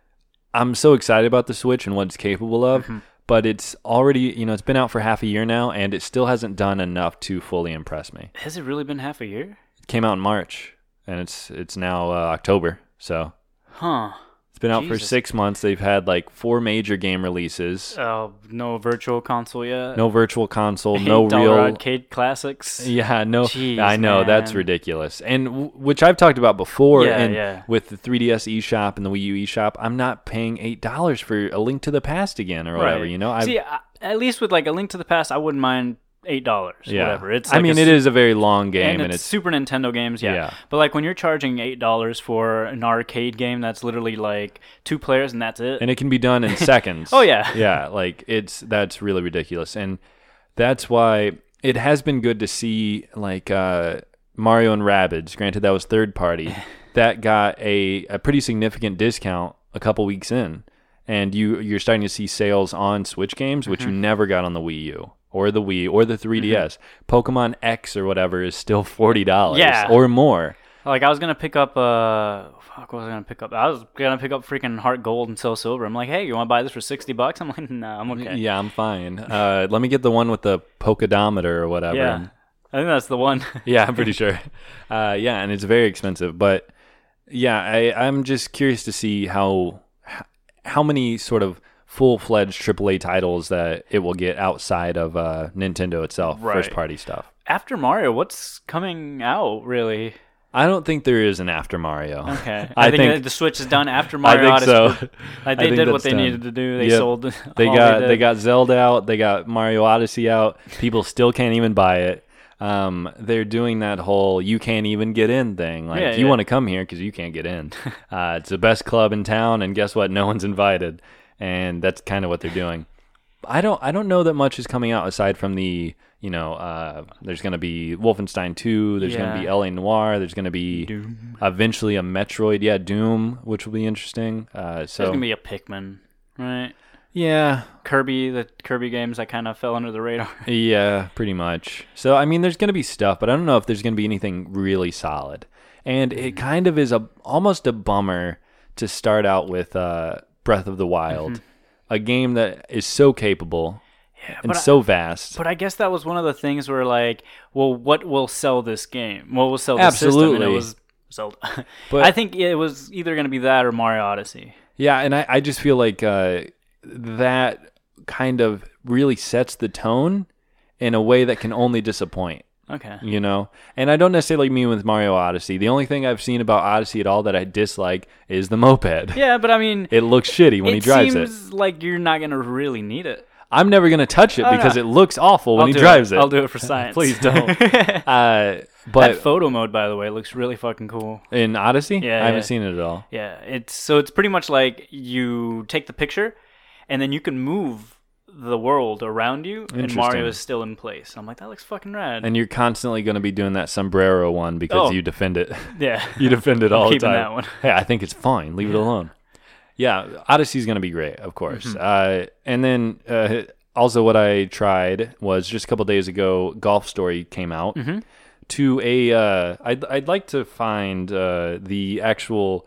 I'm so excited about the Switch and what it's capable of, mm-hmm. but it's already, you know, it's been out for half a year now, and it still hasn't done enough to fully impress me. Has it really been half a year? It came out in March, and it's it's now uh, October, so. Huh. It's been out Jesus. for six months. They've had like four major game releases. Oh, no virtual console yet? No virtual console, no real arcade classics. Yeah, no. Jeez, I know man. That's ridiculous, and w- which I've talked about before. Yeah, and yeah. with the three D S eShop and the Wii U eShop, I'm not paying eight dollars for A Link to the Past again or whatever. Right. You know, I've, see, I, at least with like A Link to the Past, I wouldn't mind eight dollars. Yeah, whatever. It's. I like mean, a, it is a very long game, and, and it's, it's Super Nintendo games. Yeah. Yeah. But like when you're charging eight dollars for an arcade game, that's literally like two players and that's it. and it can be done in seconds. Oh yeah. Yeah, like it's that's really ridiculous, and that's why it has been good to see like uh, Mario and Rabbids. Granted, that was third party. That got a, a pretty significant discount a couple weeks in, and you you're starting to see sales on Switch games, which mm-hmm. you never got on the Wii U or the Wii or the three D S. Mm-hmm. Pokemon X or whatever is still forty dollars Yeah. or more. Like I was gonna pick up. Uh, fuck, what was I gonna pick up? I was gonna pick up freaking Heart Gold and Soul Silver. I'm like, hey, you want to buy this for sixty bucks? I'm like, nah, I'm okay. Yeah, I'm fine. Uh, let me get the one with the Pokedometer or whatever. Yeah, I think that's the one. Yeah, I'm pretty sure. Uh, yeah, and it's very expensive, but yeah, I, I'm just curious to see how how many sort of full-fledged triple A titles that it will get outside of uh, Nintendo itself, Right. first-party stuff. After Mario, what's coming out really? I don't think there is an after Mario. Okay, I, I, think, think that the Switch is done after I Mario think Odyssey. so. Like I they think did what that's they done. needed to do. They Yep. sold. They all got they, they got Zelda out. They got Mario Odyssey out. People still can't even buy it. Um, they're doing that whole "you can't even get in" thing. Like Yeah, you yeah. want to come here because you can't get in. Uh, it's the best club in town, and guess what? No one's invited, and that's kind of what they're doing. I don't I don't know that much is coming out aside from the you know uh, there's going to be Wolfenstein two. There's going to Yeah. be L A Noire. There's going to be Doom. eventually a Metroid. Yeah, Doom, which will be interesting. Uh, so There's gonna be a Pikmin, right? yeah. Kirby, the Kirby games that kind of fell under the radar. Yeah, pretty much. So, I mean, there's going to be stuff, but I don't know if there's going to be anything really solid. And it kind of is a almost a bummer to start out with uh, Breath of the Wild, Mm-hmm. a game that is so capable Yeah, and but I- so vast. But I guess that was one of the things where, like, well, what will sell this game? What will sell this system? And Absolutely. it was Zelda. But- I think it was either going to be that or Mario Odyssey. Yeah, and I, I just feel like uh, that kind of really sets the tone in a way that can only disappoint. Okay. You know, and I don't necessarily mean with Mario Odyssey. The only thing I've seen about Odyssey at all that I dislike is the moped. Yeah, but I mean, It looks shitty when it he drives it. seems like you're not going to really need it. I'm never gonna touch it Oh, because no. it looks awful when I'll he do drives it. I'll do it for science. Please don't. uh, That but photo mode, by the way, looks really fucking cool. in Odyssey, Yeah, I haven't yeah. seen it at all. Yeah, it's so it's pretty much like you take the picture, and then you can move the world around you, and Interesting. Mario is still in place. I'm like, that looks fucking rad. And you're constantly going to be doing that sombrero one because Oh. you defend it. yeah, You defend it all the keeping time. that one. Hey, I think it's fine. Leave it alone. Yeah, Odyssey's going to be great, of course. Mm-hmm. Uh, and then uh, also what I tried was just a couple days ago, Golf Story came out. Mm-hmm. To a, uh, I'd, I'd like to find uh, the actual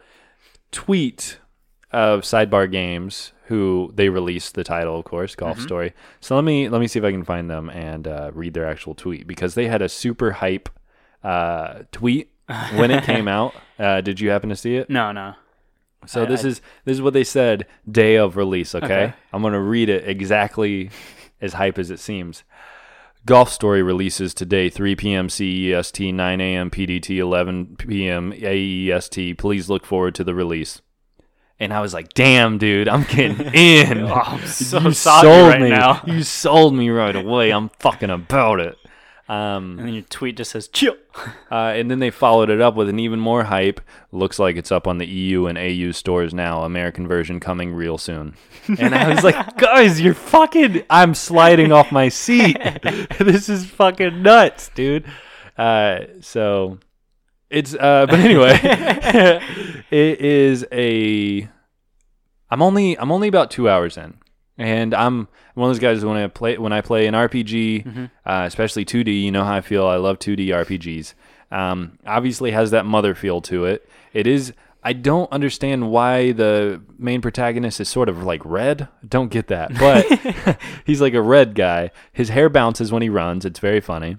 tweet of Sidebar Games, who they released the title, of course, Golf Mm-hmm. Story. So let me let me see if I can find them and uh, read their actual tweet, because they had a super hype uh, tweet when it came out. Uh, did you happen to see it? No, no. So I- this I- is this is what they said day of release. Okay, Okay. I'm gonna read it exactly as hype as it seems. Golf Story releases today, three p.m. C E S T, nine a.m. P D T, eleven p.m. A E S T. Please look forward to the release. And I was like, damn, dude, I'm getting in. Oh, I'm so you sorry sold right me. now. You sold me right away. I'm fucking about it. Um, And then your tweet just says, chill. uh, and then they followed it up with an even more hype. Looks like it's up on the E U and A U stores now. American version coming real soon. And I was like, guys, you're fucking... I'm sliding off my seat. This is fucking nuts, dude. Uh, so... It's uh but anyway it is a I'm only I'm only about two hours in, and I'm one of those guys when I play when I play an R P G, mm-hmm. uh, especially two D. You know how I feel. I love two D R P Gs. Um, obviously has that mother feel to it. It is. I don't understand why the main protagonist is sort of like red. Don't get that, but he's like a red guy. His hair bounces when he runs. It's very funny.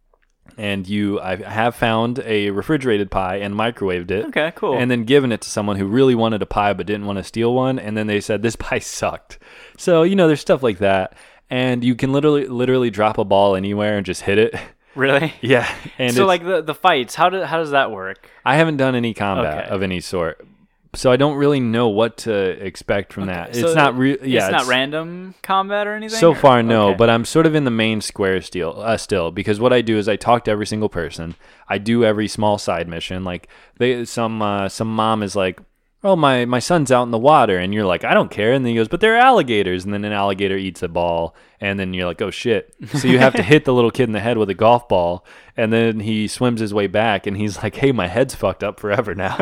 And you, I have found a refrigerated pie and microwaved it. Okay, cool. And then given it to someone who really wanted a pie but didn't want to steal one. And then they said, this pie sucked. So, you know, there's stuff like that. And you can literally literally drop a ball anywhere and just hit it. Really? Yeah. And so, like, the, the fights, how, do, how does that work? I haven't done any combat okay. of any sort. So I don't really know what to expect from okay. that. So it's not real. Yeah, it's not it's, random combat or anything. So or? far, no. Okay. But I'm sort of in the main square still. Uh, still, because what I do is I talk to every single person. I do every small side mission. Like they, some uh, some mom is like, "Oh, my my son's out in the water," and you're like, "I don't care." And then he goes, "But there are alligators." And then an alligator eats a ball, and then you're like, "Oh shit!" So you have to hit the little kid in the head with a golf ball. And then he swims his way back, and he's like, hey, my head's fucked up forever now.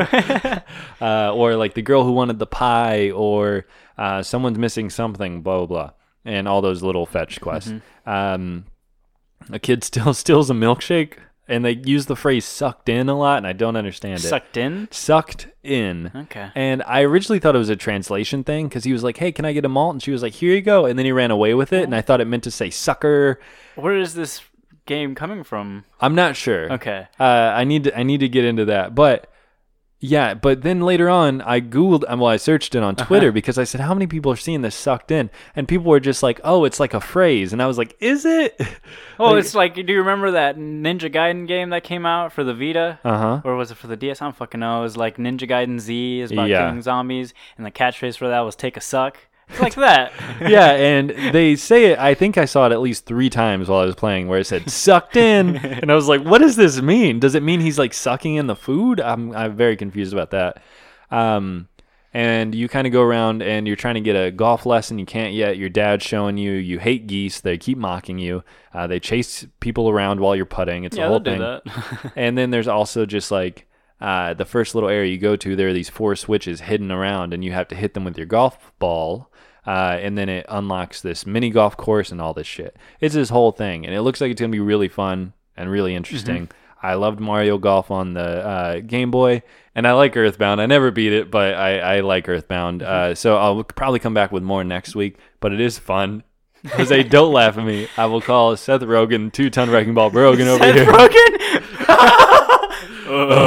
uh, or like the girl who wanted the pie, or uh, someone's missing something, blah, blah, blah. And all those little fetch quests. Mm-hmm. Um, a kid still steals a milkshake, and they use the phrase sucked in a lot, and I don't understand it. Sucked in? Sucked in. Okay. And I originally thought it was a translation thing, because he was like, hey, can I get a malt? And she was like, here you go. And then he ran away with it, and I thought it meant to say sucker. Where is this game coming from? I'm not sure. Okay. Uh, I need to I need to get into that. But yeah, but then later on I Googled well, I searched it on Twitter uh-huh. because I said, how many people are seeing this sucked in? And people were just like, oh, it's like a phrase. And I was like, is it? Oh, like, it's like, do you remember that Ninja Gaiden game that came out for the Vita? Uh-huh. Or was it for the D S? I don't fucking know. It was like Ninja Gaiden Z is about yeah. killing zombies, and the catchphrase for that was take a suck. It's like that. Yeah, and they say it, I think I saw it at least three times while I was playing, where it said, sucked in. And I was like, what does this mean? Does it mean he's like sucking in the food? I'm I'm very confused about that. Um, and you kind of go around and you're trying to get a golf lesson. You can't yet. Your dad's showing you. You hate geese. They keep mocking you. Uh, they chase people around while you're putting. It's yeah, a whole they'll thing. do that. And then there's also just like uh, the first little area you go to, there are these four switches hidden around, and you have to hit them with your golf ball. Uh, and then it unlocks this mini golf course and all this shit. It's this whole thing, and it looks like it's going to be really fun and really interesting. Mm-hmm. I loved Mario Golf on the uh, Game Boy, and I like Earthbound. I never beat it, but I, I like Earthbound. Mm-hmm. Uh, so I'll probably come back with more next week, but it is fun. Jose, don't laugh at me. I will call Seth Rogen, two-ton Wrecking Ball Brogan over Seth here. Seth Rogen?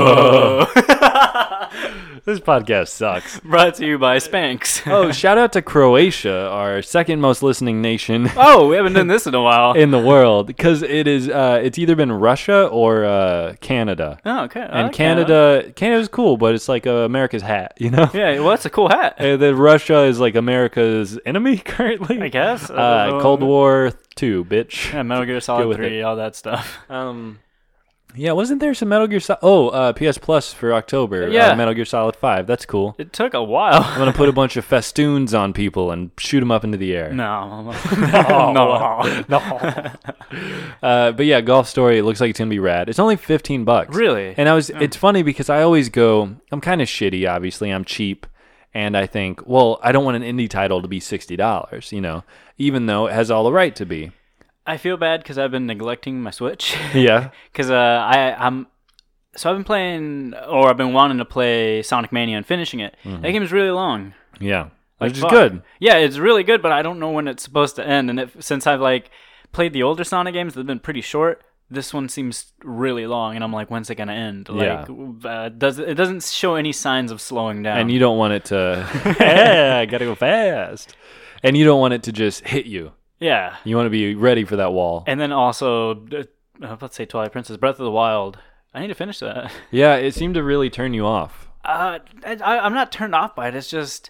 oh. This podcast sucks. Brought to you by Spanx. Oh, shout out to Croatia, our second most listening nation. Oh, we haven't done this in a while. In the world, because it is, uh, it's either been Russia or uh, Canada. Oh, okay. I and like Canada, Canada. Canada's cool, but it's like uh, America's hat, you know? Yeah, well, that's a cool hat. And then Russia is like America's enemy currently. I guess. Uh, Cold War two, bitch. Yeah, Metal Gear Solid three, all that stuff. Um... Yeah, wasn't there some Metal Gear Solid? Oh, uh, P S Plus for October. Yeah. Uh, Metal Gear Solid five. That's cool. It took a while. I'm going to put a bunch of festoons on people and shoot them up into the air. No. no. no. no. uh, but yeah, Golf Story, it looks like it's going to be rad. It's only fifteen bucks. Really? And I was. Mm. It's funny because I always go, I'm kind of shitty, obviously. I'm cheap. And I think, well, I don't want an indie title to be sixty dollars, you know, even though it has all the right to be. I feel bad because I've been neglecting my Switch. Yeah. Because uh, I, I'm, so I've been playing, or I've been wanting to play Sonic Mania and finishing it. Mm-hmm. That game is really long. Yeah, like, which is good. Yeah, it's really good, but I don't know when it's supposed to end. And if, since I've like played the older Sonic games, they've been pretty short. This one seems really long, and I'm like, when's it gonna end? Like, yeah. uh, does it doesn't show any signs of slowing down? And you don't want it to. Yeah, I gotta go fast. And you don't want it to just hit you. Yeah. You want to be ready for that wall. And then also, uh, let's say Twilight Princess, Breath of the Wild. I need to finish that. Yeah, it seemed to really turn you off. Uh, I, I'm not turned off by it. It's just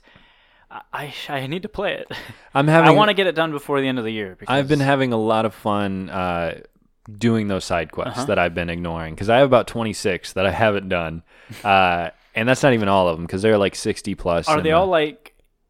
I I need to play it. I'm having. I want to get it done before the end of the year. Because... I've been having a lot of fun uh, doing those side quests Uh-huh. that I've been ignoring because I have about twenty-six that I haven't done, uh, and that's not even all of them because they're like sixty plus. Are they the, all like,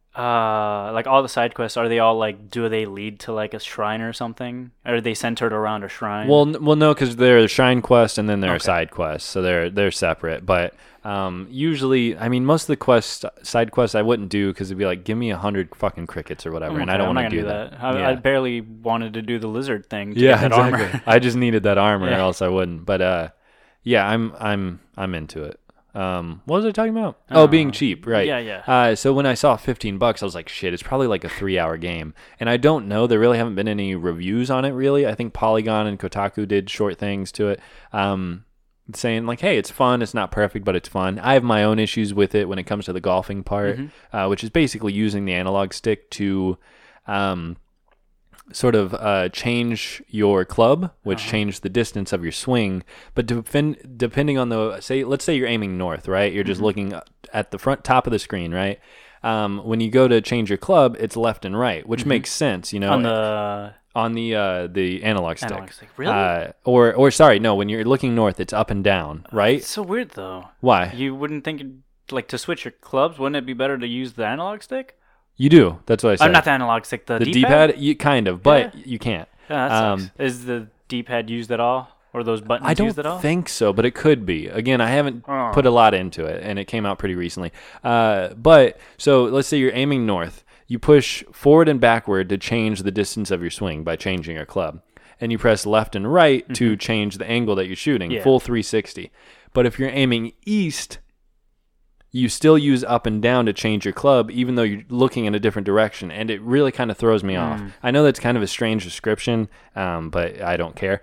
uh, like all the side quests? Are they all like? Do they lead to like a shrine or something? Or are they centered around a shrine? Well, n- well, no, because they're a shrine quest and then they're Okay. a side quest, so they're they're separate. But um, usually, I mean, most of the quests, side quests, I wouldn't do because it'd be like, give me a hundred fucking crickets or whatever, Okay, and I don't I'm want not to gonna do that. I, Yeah. I barely wanted to do the lizard thing. To Yeah, get that exactly. armor. I just needed that armor, Yeah. or else I wouldn't. But uh, yeah, I'm I'm I'm into it. Um, what was I talking about? Oh, being Uh, cheap, right? yeah, yeah. Uh, so when I saw fifteen bucks, I was like, shit, it's probably like a three-hour game, and I don't know. There really haven't been any reviews on it, really. I think Polygon and Kotaku did short things to it, um, saying like, hey, it's fun. It's not perfect, but it's fun. I have my own issues with it when it comes to the golfing part, Mm-hmm. uh, which is basically using the analog stick to. Um, sort of uh, change your club, which Uh-huh. change the distance of your swing. But depend, depending on the, say, let's say you're aiming north, right? You're just Mm-hmm. looking at the front top of the screen, right? Um, when you go to change your club, it's left and right, which makes sense, you know, Mm-hmm. on the on the uh, the analog stick. analog stick. Really? Uh, or, or sorry, no, when you're looking north, it's up and down, right? It's so weird though. Why? You wouldn't think it'd- like to switch your clubs. Wouldn't it be better to use the analog stick? You do. That's what I said. I'm not the analog stick. The, the D-pad. D-pad, you kind of, but Yeah. you can't. Yeah, that sucks. Um, Is the D-pad used at all, or those buttons I don't used at all? think so, but it could be. Again, I haven't Oh. put a lot into it, and it came out pretty recently. Uh, but so let's say you're aiming north. You push forward and backward to change the distance of your swing by changing your club, and you press left and right to change the angle that you're shooting, Yeah. full three sixty. But if you're aiming east, you still use up and down to change your club, even though you're looking in a different direction, and it really kind of throws me off. I know that's kind of a strange description, um, but I don't care,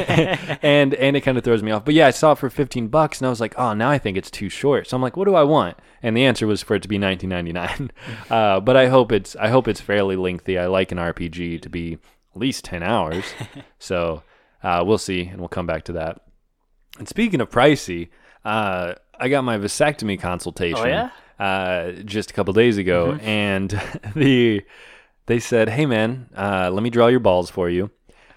and and it kind of throws me off. But yeah, I saw it for fifteen bucks, and I was like, oh, now I think it's too short. So I'm like, what do I want? And the answer was for it to be nineteen ninety-nine. uh, but I hope it's I hope it's fairly lengthy. I like an R P G to be at least ten hours, so uh, we'll see, and we'll come back to that. And speaking of pricey. Uh, I got my vasectomy consultation Oh, yeah? uh, just a couple days ago, and the they said, "Hey man, uh, let me draw your balls for you."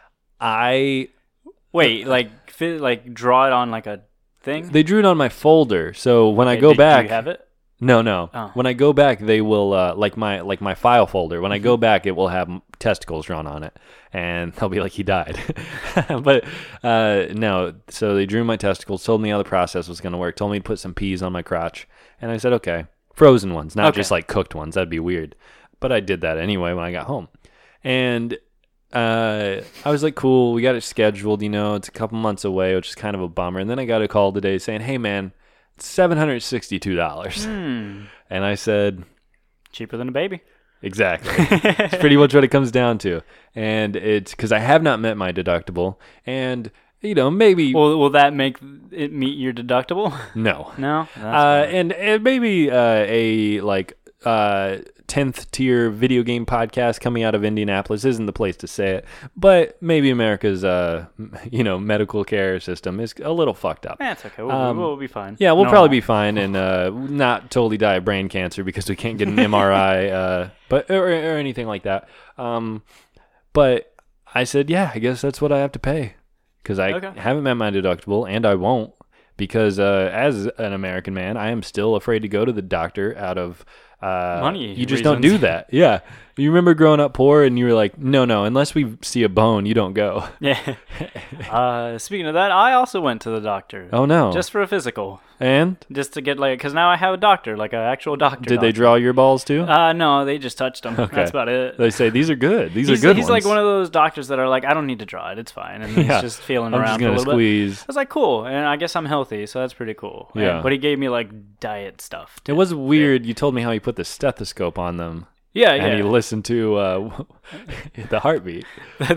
I Wait, like fi- like draw it on like a thing. they drew it on my folder, so when I Okay, go did- do back, you have it? no, no. Oh. When I go back, they will uh, like my like my file folder. When I go back, it will have testicles drawn on it, and they'll be like, "He died." But uh, no, so they drew my testicles, told me how the process was going to work, told me to put some peas on my crotch, and I said, "Okay, frozen ones, not Okay. just like cooked ones. That'd be weird." But I did that anyway when I got home, and uh, I was like, "Cool, we got it scheduled. You know, it's a couple months away, which is kind of a bummer." And then I got a call today saying, "Hey, man." seven hundred sixty-two dollars. Hmm. And I said, Cheaper than a baby. exactly. It's pretty much what it comes down to. And it's because I have not met my deductible. And, you know, maybe, Will will that make it meet your deductible? no. No. That's Uh, fine. and, and maybe uh, a, like, uh, tenth tier video game podcast coming out of Indianapolis isn't the place to say it. But maybe America's, uh, you know, medical care system is a little fucked up. That's okay. We'll, um, we'll be fine. Yeah, we'll No. probably be fine and uh, not totally die of brain cancer because we can't get an M R I, uh, but or, or anything like that. Um, but I said, yeah, I guess that's what I have to pay because I Okay. haven't met my deductible and I won't because uh, as an American man, I am still afraid to go to the doctor out of uh, Money You just don't do reasons. that. Yeah, you remember growing up poor and you were like, no, no, unless we see a bone, you don't go. Yeah. uh, speaking of that, I also went to the doctor. Oh no, Just for a physical. and Just to get like, because now I have a doctor, like an actual doctor. did they doctor. draw your balls too? Uh, no, they just touched them. Okay. That's about it. They say these are good. These he's are good he's ones. like one of those doctors that are like, I don't need to draw it. It's fine. And he's Yeah. just feeling I'm around just for a gonna little squeeze. bit. I was like, cool. And I guess I'm healthy, so that's pretty cool. And- Yeah. but he gave me like diet stuff. It was weird. You told me how he put the stethoscope on them, Yeah, and he yeah. listened to uh, the heartbeat.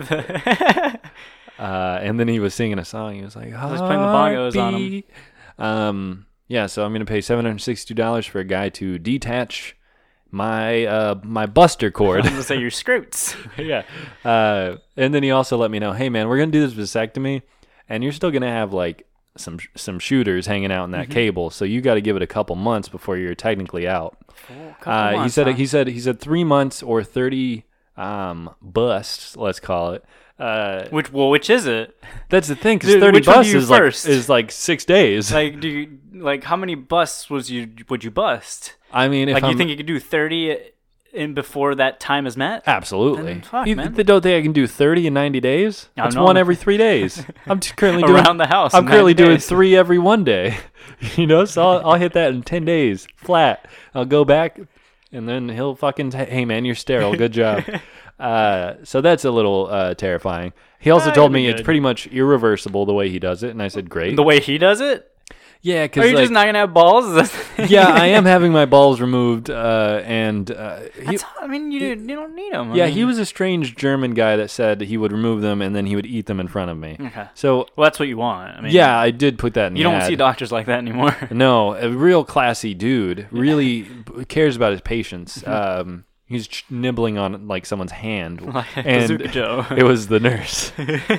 Uh, and then he was singing a song. He was like, "I was playing the bongos on him. Um, yeah. So I'm gonna pay seven hundred sixty-two dollars for a guy to detach my uh my buster I cord. was gonna say your scroots. Yeah. Uh, and then he also let me know, hey man, we're gonna do this vasectomy, and you're still gonna have like some some shooters hanging out in that Mm-hmm. cable. So you got to give it a couple months before you're technically out. Well, a couple Uh, he months, said huh? he said he said three months or thirty um, busts. Let's call it. Uh, Which well, which is it? that's the thing, because Dude, thirty which one do busts you is like first? is like six days. Like, do you like how many busts was you would you bust? I mean, if Like, I'm, you think you could do thirty in before that time is met? absolutely, Then fuck, you, man. th- don't think I can do thirty in ninety days? I That's know. one every three days. I'm t- currently doing Around the house. I'm in currently ninety doing days. three every one day. You know, so I'll, I'll hit that in ten days flat. I'll go back, and then he'll fucking say, "Hey man, you're sterile. Good job." Uh, so that's a little uh, terrifying. He also Ah, told it'll be me it's good. pretty much irreversible the way he does it, and I said, "Great." The way he does it? yeah, Are because you like, just not gonna have balls? Is that- yeah, I am having my balls removed, uh, and uh, he, That's, I mean, you, you don't need them. yeah, he was a strange German guy that said he would remove them and then he would eat them in front of me. Okay. So Well, that's what you want. I mean, yeah, I did put that in. you the don't ad. see doctors like that anymore. No, a real classy dude. Really b- cares about his patients. Um, he's ch- nibbling on like someone's hand, Like and Bazooka Joe. it was the nurse.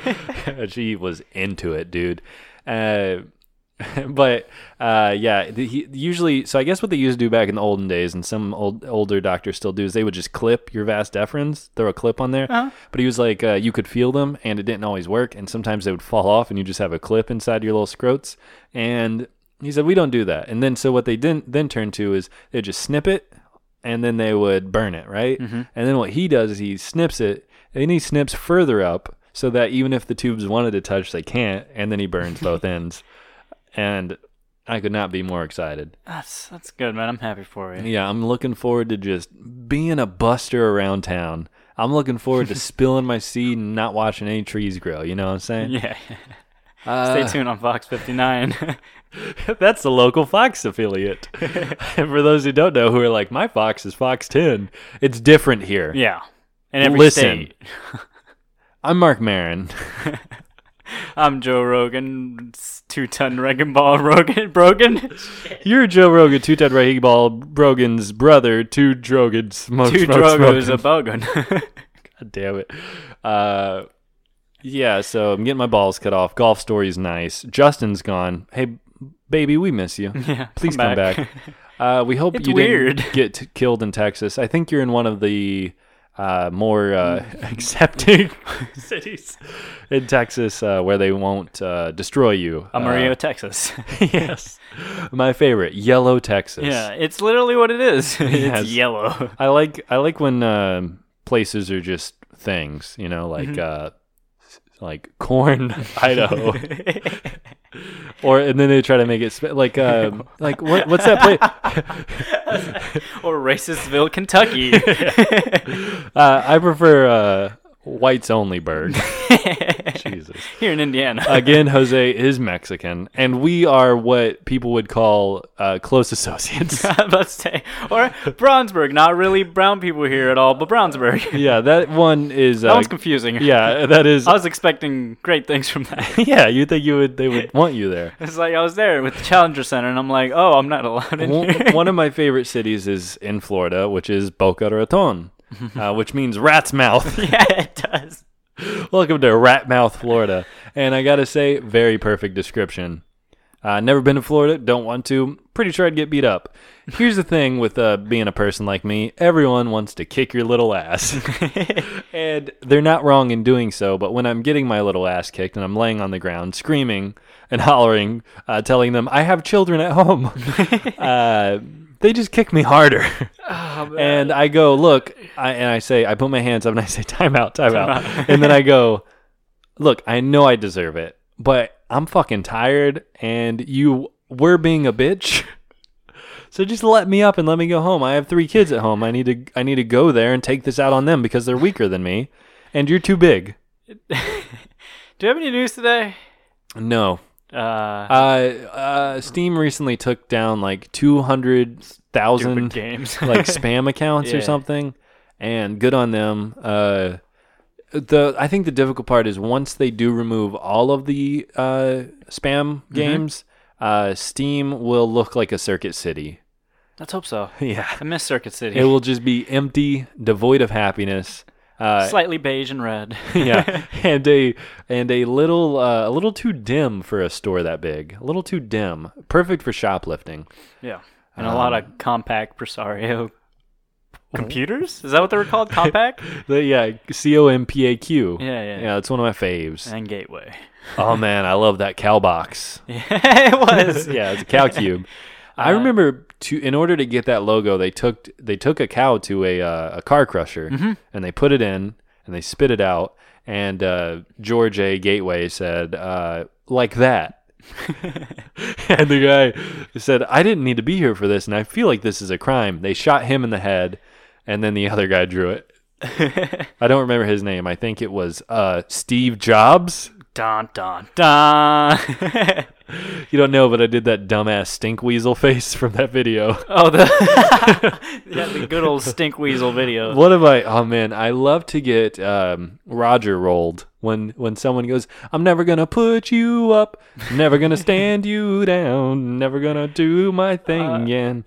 She was into it, dude. Uh, but uh, yeah, the, he usually. So I guess what they used to do back in the olden days, and some old older doctors still do, is they would just clip your vas deferens, throw a clip on there. Uh-huh. But he was like, uh, you could feel them, and it didn't always work, and sometimes they would fall off, and you just have a clip inside your little scrotes. And he said, we don't do that. And then so what they didn't then turn to is they just snip it, and then they would burn it, right? Mm-hmm. And then what he does is he snips it, and he snips further up so that even if the tubes wanted to touch, they can't, and then he burns both ends. And I could not be more excited. That's that's good, man. I'm happy for you. Yeah, I'm looking forward to just being a buster around town. I'm looking forward to spilling my seed and not watching any trees grow. You know what I'm saying? Yeah. Uh, Stay tuned on Fox fifty-nine. That's the local Fox affiliate. For those who don't know, who are like, my Fox is Fox ten. It's different here. Yeah. In every Listen. state. I'm Mark Maron. I'm Joe Rogan, two-ton wrecking ball Rogan, Brogan. You're Joe Rogan, two-ton wrecking ball, Brogan's brother, two Drogans, smoke, Two smoke, Drogos, smoking. a Bogan. God damn it. Uh, yeah, so I'm getting my balls cut off. Golf story's nice. Justin's gone. Hey, baby, we miss you. Yeah, Please come back. Uh, we hope It's you weird. didn't get t- killed in Texas. I think you're in one of the uh, more uh, accepting cities in Texas uh, where they won't uh, destroy you. Amarillo, Uh, Texas. yes. My favorite, Yellow, Texas. Yeah, it's literally what it is. Yes. It's yellow. I like I like when uh, places are just things, you know, like Mm-hmm. uh, like Corn, Idaho, or and then they try to make it sp- like uh, like what what's that place? Or Racistville, Kentucky. uh, I prefer uh, whites only burg. Jesus. Here in Indiana. Again, Jose is Mexican, and we are what people would call uh, close associates. I was about to say, or Brownsburg. Not really brown people here at all, but Brownsburg. Yeah, that one is. That Uh, one's confusing. yeah, that is. I was expecting great things from that. Yeah, you think you would? They would want you there. It's like I was there with the Challenger Center, and I'm like, oh, I'm not allowed in One here. one of my favorite cities is in Florida, which is Boca Raton, uh, which means rat's mouth. Yeah, it does. Welcome to Rat Mouth, Florida. And I gotta say, very perfect description. Uh, never been to Florida, don't want to. Pretty sure I'd get beat up. Here's the thing with uh, being a person like me: everyone wants to kick your little ass, and they're not wrong in doing so. But when I'm getting my little ass kicked and I'm laying on the ground screaming and hollering, uh, telling them I have children at home, uh, they just kick me harder. Oh, And I go, look, I, and I say, I put my hands up and I say, time out, time, out. And then I go, look, I know I deserve it, but I'm fucking tired and you were being a bitch. So just let me up and let me go home. I have three kids at home. I need to, I need to go there and take this out on them because they're weaker than me. And you're too big. Do you have any news today? No. Uh, Uh, uh, Steam recently took down like two hundred thousand stupid games. like spam accounts or Yeah. something, and good on them. Uh, the I think the difficult part is once they do remove all of the uh, spam games, uh, Steam will look like a Circuit City. Let's hope so. Yeah, I miss Circuit City. it will just be empty, devoid of happiness. Uh, Slightly beige and red. yeah, and a and a little uh, a little too dim for a store that big. A little too dim. Perfect for shoplifting. Yeah. And a lot of compact Presario computers? Is that what they were called? Compact? The, yeah, C O M P A Q. Yeah, yeah. Yeah, it's one of my faves. And Gateway. Oh man, I love that cow box. Yeah, it was. Yeah, it's a cow cube. I Uh, remember to in order to get that logo, they took they took a cow to a uh, a car crusher Mm-hmm. and they put it in and they spit it out. And uh, George A. Gateway said, uh, like that. And the guy said, I didn't need to be here for this, and I feel like this is a crime. They shot him in the head, and then the other guy drew it. I don't remember his name. I think it was uh, Steve Jobs. Dun, dun, dun. You don't know, but I did that dumbass stink weasel face from that video. Oh, the yeah, the good old stink weasel video. What am I? Oh man, I love to get um, Roger rolled when when someone goes, "I'm never gonna put you up, never gonna stand you down, never gonna do my thing Uh, again,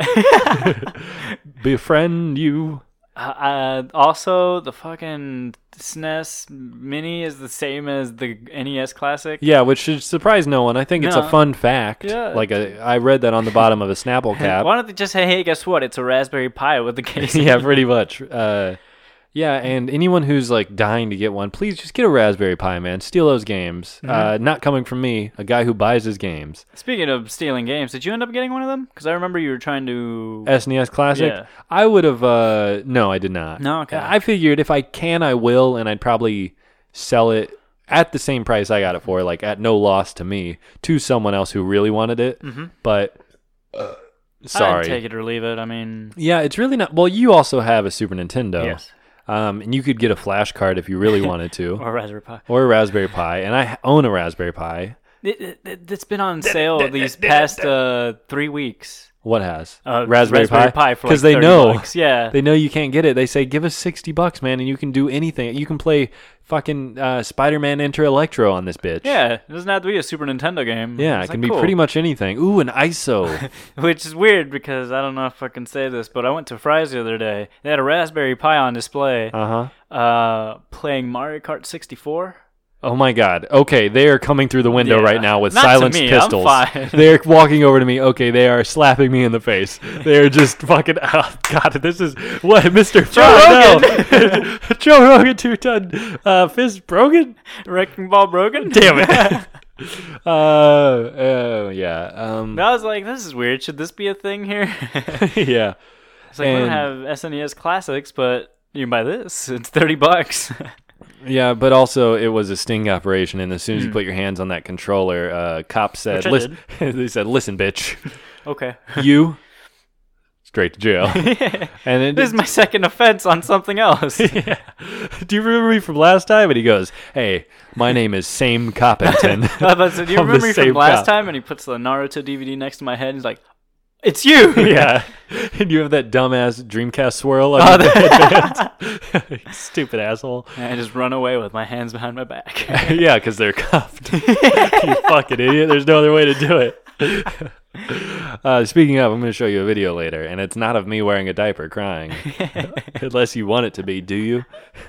befriend you." Uh, also, the fucking S N E S Mini is the same as the N E S Classic. Yeah, which should surprise no one. I think it's No. a fun fact. Yeah. Like a, I read that on the bottom of a Snapple cap. Why don't they just say, hey, guess what? It's a Raspberry Pi with the case. Yeah, pretty much. Uh, yeah, and anyone who's like dying to get one, please just get a Raspberry Pi, man. Steal those games. Mm-hmm. Uh, not coming from me, a guy who buys his games. Speaking of stealing games, did you end up getting one of them? Because I remember you were trying to... S N E S Classic? Yeah. I would have, uh, no, I did not. No, okay. I figured if I can, I will, and I'd probably sell it at the same price I got it for, like at no loss to me, to someone else who really wanted it. Mm-hmm. But, uh, sorry. I'd take it or leave it. I mean... Yeah, it's really not. Well, you also have a Super Nintendo. Yes. Um, and you could get a flash card if you really wanted to. Or a Raspberry Pi. Or a Raspberry Pi. And I own a Raspberry Pi. It, it, it, it's been on sale these past uh, three weeks. What has? Uh, Raspberry, Raspberry Pi? Pi for like they thirty know. bucks. Yeah. They know you can't get it. They say, give us sixty bucks, man, and you can do anything. You can play fucking uh, Spider-Man Enter Electro on this bitch. Yeah, it doesn't have to be a Super Nintendo game. Yeah, It's it can like, be cool. pretty much anything. Ooh, an I S O. Which is weird because I don't know if I can say this, but I went to Fry's the other day. They had a Raspberry Pi on display Uh-huh. uh, playing Mario Kart sixty-four. Oh my God. Okay, they are coming through the window Yeah. right now with Not to silenced me, I'm pistols. fine. They're walking over to me. Okay, they are slapping me in the face. They are just fucking. Oh God, this is what Mister Fry. No. Joe Rogan, two ton uh, fist broken. Wrecking Ball Broken? Damn it. uh, uh, yeah. Um, I was like, this is weird. Should this be a thing here? yeah. It's like, we don't And- have S N E S Classics, but you can buy this. It's thirty bucks. Yeah, but also it was a sting operation, and as soon as you Hmm. put your hands on that controller, uh, cop said, Which I "Listen," they said, "Listen, bitch, Okay. you straight to jail." And it, This is my second offense on something else. yeah. Do you remember me from last time? And he goes, "Hey, my name is Same Coppington." I was like, do you I'm the remember me same from last cop. time? And he puts the Naruto D V D next to my head. And he's like, it's you. Yeah, and you have that dumbass Dreamcast swirl on Oh, your that- headband. Stupid asshole. And I just run away with my hands behind my back. Yeah, because they're cuffed. You fucking idiot. There's no other way to do it. Uh, speaking of, I'm going to show you a video later, and it's not of me wearing a diaper crying. Unless you want it to be, do you?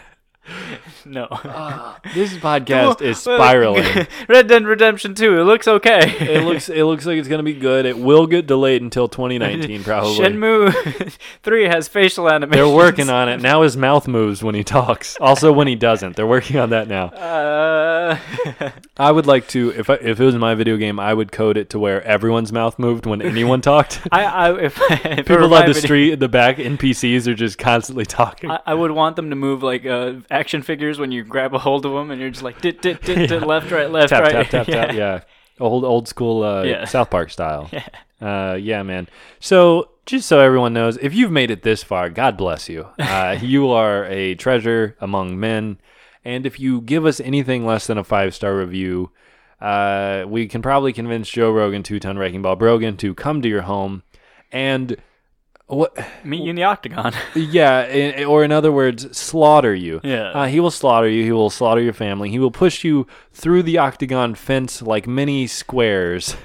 No. This podcast is spiraling. Red Dead Redemption two. It looks okay. It looks it looks like it's going to be good. It will get delayed until twenty nineteen, probably. Shenmue three has facial animation. They're working on it. Now his mouth moves when he talks. Also when he doesn't. They're working on that now. Uh, I would like to, if I, if it was my video game, I would code it to where everyone's mouth moved when anyone talked. I, I, if, if it were People my on the video- street in the back, N P Cs are just constantly talking. I, I would want them to move like uh, action figures when you grab a hold of them and you're just like dit dit dit, dit left right left tap, right. tap, tap, yeah. tap. Yeah. Old, old school uh, Yeah. South Park style. Yeah. Uh, yeah, man. So, just so everyone knows, if you've made it this far, God bless you. Uh, you are a treasure among men. And if you give us anything less than a five-star review, uh, we can probably convince Joe Rogan, two-ton Wrecking Ball Brogan, to come to your home and what? Meet you in the octagon. Yeah, i- or in other words, slaughter you. Yeah. Uh, he will slaughter you. He will slaughter your family. He will push you through the octagon fence like many squares.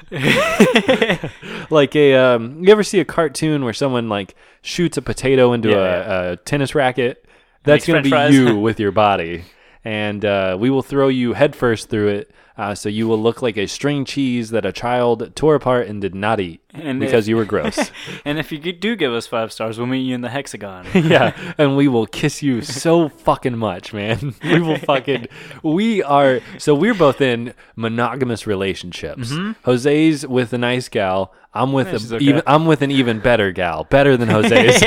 Like a, um, you ever see a cartoon where someone like shoots a potato into Yeah, a, a tennis racket? That's Makes going to be French fries. you with your body. And uh, we will throw you headfirst through it, uh, so you will look like a string cheese that a child tore apart and did not eat And because if- you were gross. And if you do give us five stars, we'll meet you in the hexagon. Yeah, and we will kiss you so fucking much, man. We will fucking. We are so we're both in monogamous relationships. Jose's with a nice gal. I'm with Yeah, a she's okay. even. I'm with an even better gal, better than Jose's.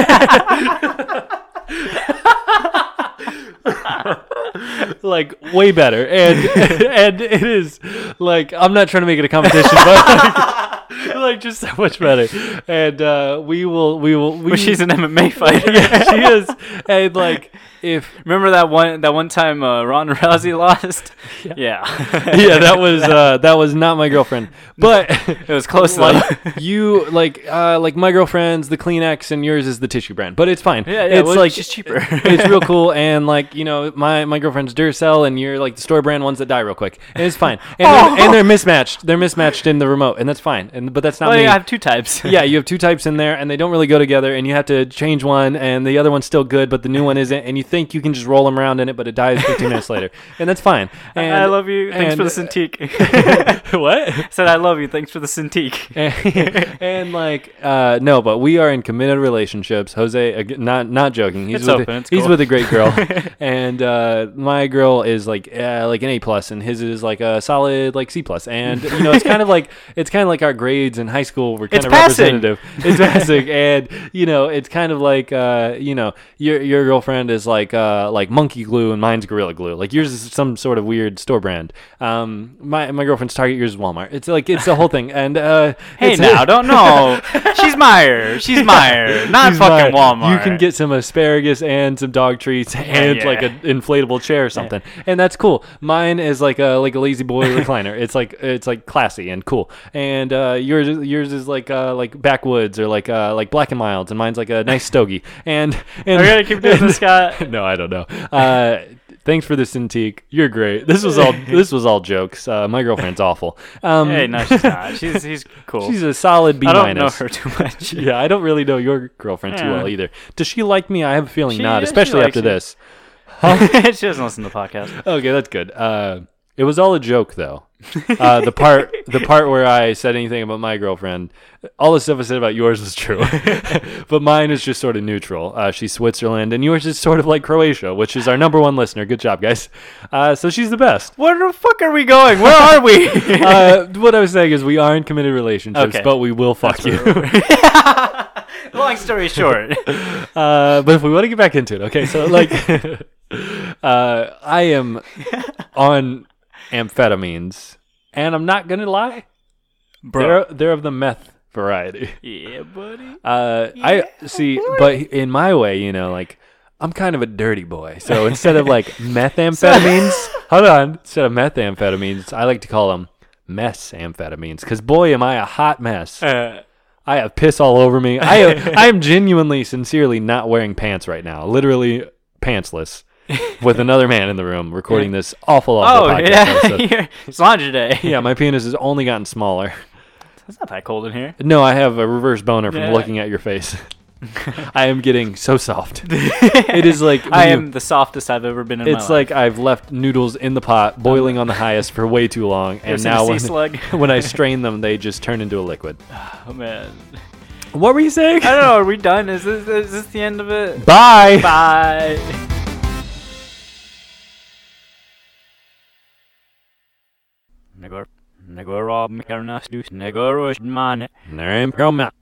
Like way better, and and it is like I'm not trying to make it a competition, but like, like just so much better. And uh, we will, we will. We, But she's an M M A fighter. yeah, she is, and like if Remember that one that one time uh, Ronda Rousey lost? Yeah. yeah, that was uh, that was not my girlfriend, but It was close like though. you like uh, like my girlfriend's the Kleenex and yours is the tissue brand, but it's fine. Yeah, yeah, it's well, like she's cheaper. It's real cool, and like you know, my my girlfriend's Duracell, and you're like the store brand ones that die real quick, and it's fine. And they're, and they're mismatched. They're mismatched in the remote, and that's fine. And but that's not Well, me. yeah, I have two types. Yeah, you have two types in there, and they don't really go together, and you have to change one, and the other one's still good, but the new one isn't, and you think you can just roll them around in it, but it dies fifteen minutes later, and that's fine. And I love you. Thanks for the and- Cintiq. what? I said I love you. Thanks for the Cintiq. and, and, like uh no, but we are in committed relationships. Jose, uh, not not joking. He's It's with open, A, it's he's cool. with a great girl, and uh my girl is like uh, like an A plus, and his is like a solid like C plus. And you know, it's kind of like it's kind of like our grades in high school were kind It's of passing. representative. It's passing, and you know, it's kind of like uh you know, your your girlfriend is like uh like monkey glue, and mine's Gorilla Glue. Like yours is some sort of weird store brand. Um, my my girlfriend's Target, yours is Walmart. It's like it's the whole thing, and uh, Hey, it's, now, don't know. She's Meyer. She's Meyer. Not She's fucking Meyer. Walmart. You can get some asparagus and some dog treats and yeah. like an inflatable chair or something, and that's cool. Mine is like a like a lazy boy recliner. It's like it's like classy and cool. And uh, yours yours is like uh, like backwoods or like uh, like Black and Milds, and mine's like a nice stogie. And and Are we gonna keep doing this, Scott? no, I don't know. Uh, thanks for the Cintiq. You're great. This was all this was all jokes. Uh, my girlfriend's awful. Um, Hey, no, she's not. She's he's cool. she's a solid B I don't minus. know her too much. Yeah, I don't really know your girlfriend too Yeah. well either. Does she like me? I have a feeling She- not, yeah, she especially likes after you. this. She doesn't listen to the podcast. Okay, that's good. Uh, it was all a joke, though. Uh, the part, the part where I said anything about my girlfriend, all the stuff I said about yours was true, but mine is just sort of neutral. Uh, she's Switzerland, and yours is sort of like Croatia, which is our number one listener. Good job, guys. Uh, so she's the best. Where the fuck are we going? Where are we? Uh, what I was saying is we are in committed relationships, Okay. but we will fuck you. Long story short. Uh, but if we want to get back into it, okay, so like, uh, I am on amphetamines, and I'm not gonna lie, Bro. they're they're of the meth variety. Yeah, buddy. Uh, I see, but in my way, you know, like I'm kind of a dirty boy, so instead of like methamphetamines, hold on, instead of methamphetamines, I like to call them mess amphetamines, because boy, am I a hot mess. Uh, I have piss all over me. I am, I am genuinely, sincerely not wearing pants right now. Literally pantsless, with another man in the room recording this awful, awful oh, podcast yeah. episode. It's laundry day. Yeah, my penis has only gotten smaller. It's not that cold in here. No, I have a reverse boner from Yeah. looking at your face. I am getting so soft. It is like when I you- am the softest I've ever been in my It's life. like I've left noodles in the pot, boiling on the highest for way too long, Ever and seen a now sea when, slug? when I strain them, they just turn into a liquid. Oh, man. What were you saying? I don't know. Are we done? Is this, is this the end of it? Bye. Bye. Negor, negoro, mikarnas, dus, negoro, mane. There ain't